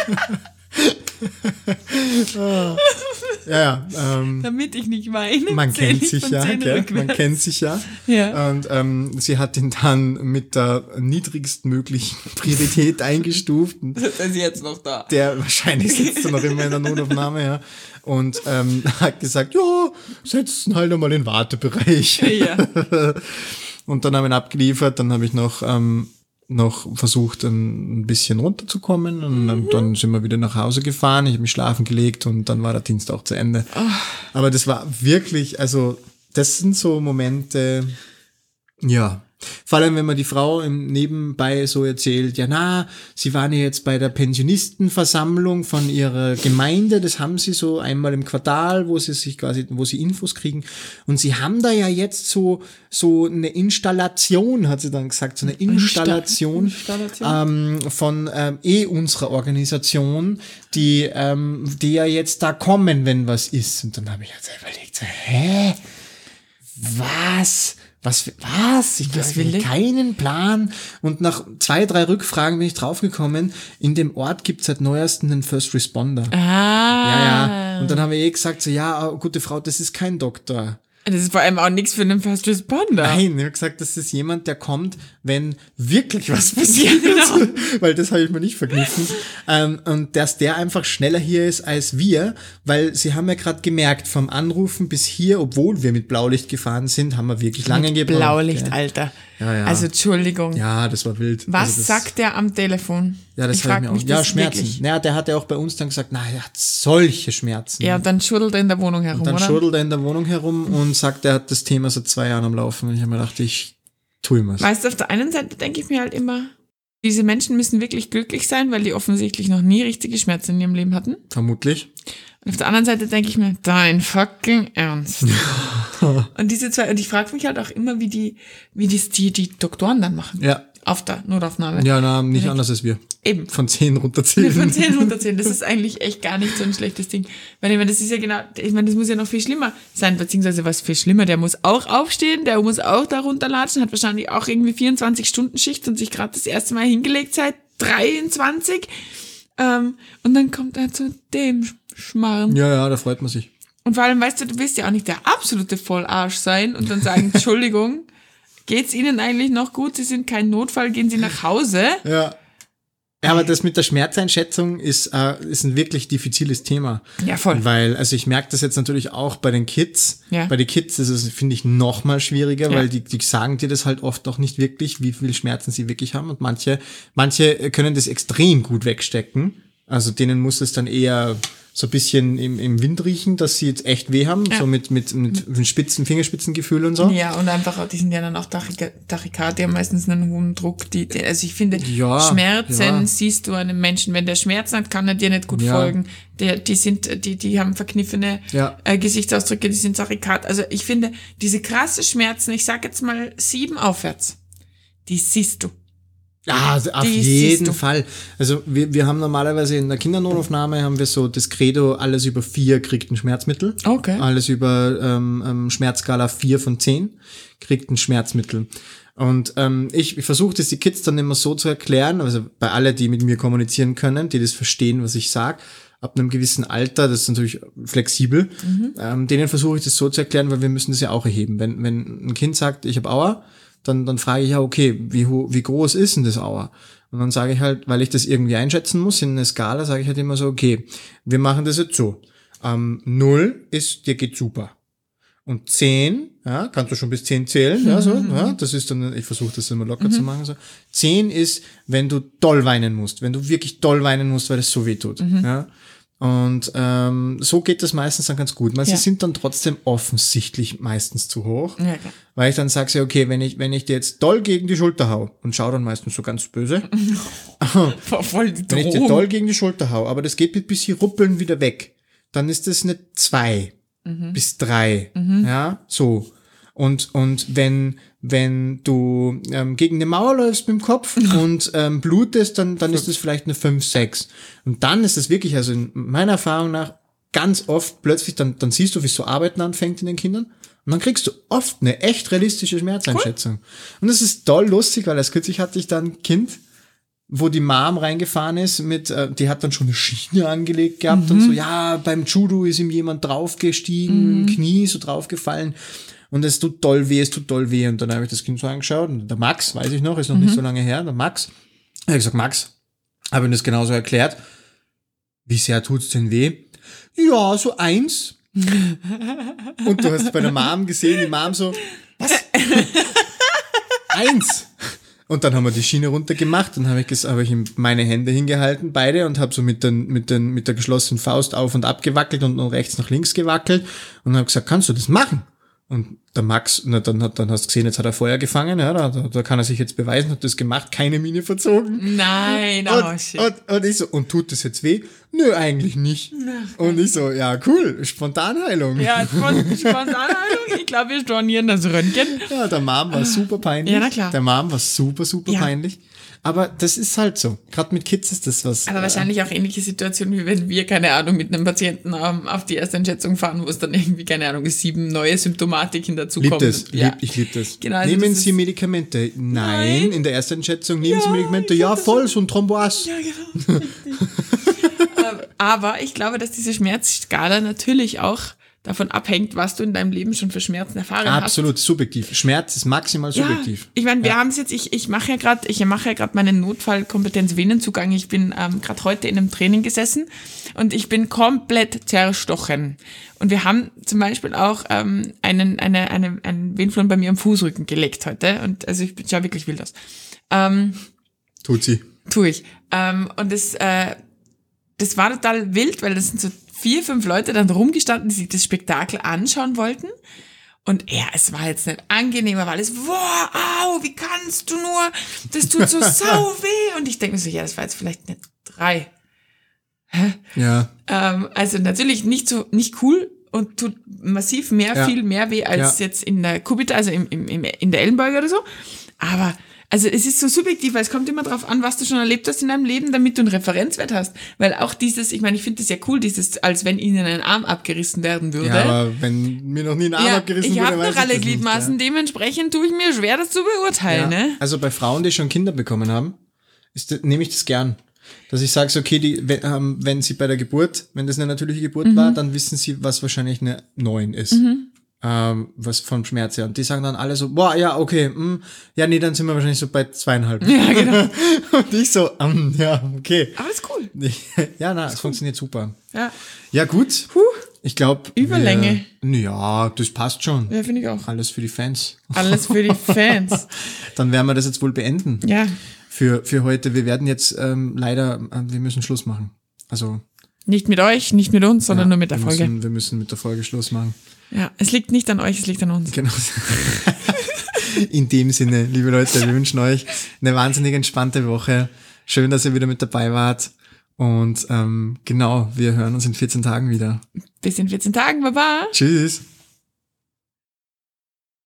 Ja, damit ich nicht weine. Man kennt sich ja, gell? Man kennt sich ja. Ja. Und sie hat ihn dann mit der niedrigstmöglichen Priorität eingestuft. Das ist jetzt noch da. Der wahrscheinlich sitzt er noch immer in der Notaufnahme, ja. Und hat gesagt, ja, setzen halt einmal in den Wartebereich. Ja. Und dann haben wir ihn abgeliefert, dann habe ich noch versucht, ein bisschen runterzukommen und dann sind wir wieder nach Hause gefahren. Ich habe mich schlafen gelegt und dann war der Dienst auch zu Ende. Oh. Aber das war wirklich, also das sind so Momente, ja. Vor allem, wenn man die Frau im Nebenbei so erzählt, ja na, sie waren ja jetzt bei der Pensionistenversammlung von ihrer Gemeinde, das haben sie so einmal im Quartal, wo sie Infos kriegen und sie haben da ja jetzt so eine Installation, hat sie dann gesagt, so eine Installation. Von unserer Organisation, die ja jetzt da kommen, wenn was ist. Und dann habe ich jetzt überlegt, so, hä? Was? Ich will keinen Plan. Und nach 2, 3 Rückfragen bin ich draufgekommen, in dem Ort gibt's seit neuestem einen First Responder. Ja. Und dann haben wir gesagt, so, ja, gute Frau, das ist kein Doktor. Das ist vor allem auch nichts für einen First Responder. Nein, ich habe gesagt, das ist jemand, der kommt, wenn wirklich was passiert. Ja, genau. Weil das habe ich mir nicht verkniffen. Und dass der einfach schneller hier ist als wir, weil sie haben ja gerade gemerkt, vom Anrufen bis hier, obwohl wir mit Blaulicht gefahren sind, haben wir wirklich lange gebraucht. Blaulicht, ja. Alter. Ja. Also Entschuldigung. Ja, das war wild. Was sagt der am Telefon? Ja, das habe ich mir auch. Ja, Schmerzen. Wirklich. Naja, der hat ja auch bei uns dann gesagt, na, er hat solche Schmerzen. Ja, und dann schüttelt er in der Wohnung herum, und dann oder? schüttelt er in der Wohnung herum und sagt, er hat das Thema seit 2 Jahren am Laufen. Und ich habe mir gedacht, ich tue ihm was. Weißt du, auf der einen Seite denke ich mir halt immer, diese Menschen müssen wirklich glücklich sein, weil die offensichtlich noch nie richtige Schmerzen in ihrem Leben hatten. Vermutlich. Und auf der anderen Seite denke ich mir, dein fucking Ernst. Und diese zwei, und ich frage mich halt auch immer, wie das die Doktoren dann machen. Ja. Auf der Notaufnahme. Ja, na, nicht anders als wir. Eben. Von 10 runterzählen. Von 10 runterzählen. Das ist eigentlich echt gar nicht so ein schlechtes Ding. Weil ich meine, das ist ja genau, ich meine, das muss ja noch viel schlimmer sein, beziehungsweise was viel schlimmer. Der muss auch aufstehen, der muss auch da runterlatschen, hat wahrscheinlich auch irgendwie 24-Stunden-Schicht und sich gerade das erste Mal hingelegt seit 23. Und dann kommt er zu dem Schmarrn. Ja, da freut man sich. Und vor allem, weißt du willst ja auch nicht der absolute Vollarsch sein und dann sagen, Entschuldigung, geht's Ihnen eigentlich noch gut? Sie sind kein Notfall, gehen Sie nach Hause? Ja. Ja, aber das mit der Schmerzeinschätzung ist ein wirklich diffiziles Thema. Ja, voll. Weil, also ich merke das jetzt natürlich auch bei den Kids. Ja. Bei den Kids ist es, finde ich, noch mal schwieriger, Ja. weil die sagen dir das halt oft auch nicht wirklich, wie viel Schmerzen sie wirklich haben. Und manche können das extrem gut wegstecken. Also denen muss es dann eher so ein bisschen im Wind riechen, dass sie jetzt echt weh haben, so mit Fingerspitzengefühl und so. Ja, und einfach, auch, die sind ja dann auch Tachykard, die haben meistens einen hohen Druck. Also ich finde, Ja, Schmerzen siehst du einem Menschen, wenn der Schmerzen hat, kann er dir nicht gut Ja. folgen. Die haben verkniffene Ja. Gesichtsausdrücke, die sind Tachykard. Also ich finde, diese krasse Schmerzen, ich sag jetzt mal 7 aufwärts, die siehst du. Ja, also auf Die siehst jeden du. Fall. Also wir haben normalerweise in der Kindernotaufnahme haben wir so das Credo, alles über 4 kriegt ein Schmerzmittel. Okay. Alles über Schmerzskala 4 von 10 kriegt ein Schmerzmittel. Und ich versuche das die Kids dann immer so zu erklären, also bei alle, die mit mir kommunizieren können, die das verstehen, was ich sag, ab einem gewissen Alter, das ist natürlich flexibel, denen versuche ich das so zu erklären, weil wir müssen das ja auch erheben. Wenn ein Kind sagt, ich habe Aua, dann frage ich ja, okay, wie groß ist denn das Aua? Und dann sage ich halt, weil ich das irgendwie einschätzen muss in einer Skala, sage ich halt immer so, okay, wir machen das jetzt so. 0 ist, dir geht super. Und 10, ja, kannst du schon bis 10 zählen, ja, so, ja, das ist dann, ich versuche das immer locker zu machen, so. 10 ist, wenn du doll weinen musst, wenn du wirklich doll weinen musst, weil es so weh tut, ja. Und so geht das meistens dann ganz gut. Sie sind dann trotzdem offensichtlich meistens zu hoch, Ja, klar. weil ich dann sage, so, okay, wenn ich dir jetzt doll gegen die Schulter hau und schau dann meistens so ganz böse, Voll die wenn ich dir Drohung. doll gegen die Schulter hau, aber das geht bis sie ruppeln wieder weg, dann ist das eine 2 bis 3, ja, so. Und wenn du gegen eine Mauer läufst mit dem Kopf und blutest, dann ist das vielleicht eine 5, 6. Und dann ist es wirklich, also in meiner Erfahrung nach, ganz oft plötzlich, dann siehst du, wie es so Arbeiten anfängt in den Kindern. Und dann kriegst du oft eine echt realistische Schmerzeinschätzung. Cool. Und das ist toll lustig, weil als kürzlich hatte ich dann ein Kind, wo die Mom reingefahren ist die hat dann schon eine Schiene angelegt gehabt und so, ja, beim Judo ist ihm jemand draufgestiegen, Knie so draufgefallen und es tut doll weh. Und dann habe ich das Kind so angeschaut und der Max, weiß ich noch, ist noch nicht so lange her, der Max, habe ich gesagt, Max, habe ihm das genauso erklärt, wie sehr tut's denn weh? Ja, so 1. Und du hast bei der Mom gesehen, die Mom so, was? 1. Und dann haben wir die Schiene runtergemacht, dann habe ich ihm meine Hände hingehalten, beide, und habe so mit der geschlossenen Faust auf und ab gewackelt und rechts nach links gewackelt und habe gesagt, kannst du das machen? Und der Max, dann hast du gesehen, jetzt hat er Feuer gefangen, ja, da kann er sich jetzt beweisen, hat das gemacht, keine Miene verzogen. Nein, shit. Und ich so, und tut das jetzt weh? Nö, eigentlich nicht. Und ich so, ja, cool, Spontanheilung. Ja, Spontanheilung, ich glaube, wir stornieren das Röntgen. Ja, der Mom war super peinlich. Ja, na klar. Der Mom war super peinlich. Aber das ist halt so. Gerade mit Kids ist das was. Aber wahrscheinlich auch ähnliche Situationen, wie wenn wir, keine Ahnung, mit einem Patienten auf die Ersteinschätzung fahren, wo es dann irgendwie, keine Ahnung, 7 neue Symptomatiken dazukommen. Ich liebe das. Genau, also nehmen Sie Medikamente? Nein. In der Ersteinschätzung nehmen Sie Medikamente? Ja, voll, so ein Thromboas. Ja, genau. Aber ich glaube, dass diese Schmerzskala natürlich auch davon abhängt, was du in deinem Leben schon für Schmerzen erfahren hast. Absolut subjektiv. Schmerz ist maximal subjektiv. Ich meine, wir haben es jetzt, ich mache ja gerade meinen Notfallkompetenz Venenzugang. Ich bin gerade heute in einem Training gesessen und ich bin komplett zerstochen. Und wir haben zum Beispiel auch einen Venenflon bei mir am Fußrücken gelegt heute. Und also ich schaue wirklich wild aus. Tut sie. Tue ich. Und das war total wild, weil das sind so 4, 5 Leute dann rumgestanden, die sich das Spektakel anschauen wollten. Und es war jetzt nicht angenehm, aber alles, wow, au, wie kannst du nur? Das tut so sau weh. Und ich denke mir so, ja, das war jetzt vielleicht eine 3. Hä? Ja. Also natürlich nicht cool und tut massiv viel mehr weh als jetzt in der Kubita, also in der Ellenbeuge oder so. Aber also es ist so subjektiv, weil es kommt immer drauf an, was du schon erlebt hast in deinem Leben, damit du einen Referenzwert hast. Weil auch ich meine, ich finde das ja cool, als wenn ihnen ein Arm abgerissen werden würde. Ja, aber wenn mir noch nie ein Arm abgerissen wurde, ich habe noch alle Gliedmaßen, dementsprechend tue ich mir schwer, das zu beurteilen. Ja. Ne? Also bei Frauen, die schon Kinder bekommen haben, nehme ich das gern. Dass ich sage, so, okay, wenn sie bei der Geburt, wenn das eine natürliche Geburt war, dann wissen sie, was wahrscheinlich eine 9 ist. Was vom Schmerz her. Und die sagen dann alle so, boah, ja, okay, ja, nee, dann sind wir wahrscheinlich so bei 2,5. Ja, genau. Und ich so, ja, okay. Aber ist cool. Es funktioniert super. Ja. Ja, gut. Ich glaube. Überlänge. Ja, das passt schon. Ja, finde ich auch. Alles für die Fans. Alles für die Fans. Dann werden wir das jetzt wohl beenden. Ja. Für heute. Wir werden jetzt leider, wir müssen Schluss machen. Also. Nicht mit euch, nicht mit uns, sondern nur mit der Folge. Wir müssen mit der Folge Schluss machen. Ja, es liegt nicht an euch, es liegt an uns. Genau. In dem Sinne, liebe Leute, wir wünschen euch eine wahnsinnig entspannte Woche. Schön, dass ihr wieder mit dabei wart. Und genau, wir hören uns in 14 Tagen wieder. Bis in 14 Tagen, Baba. Tschüss.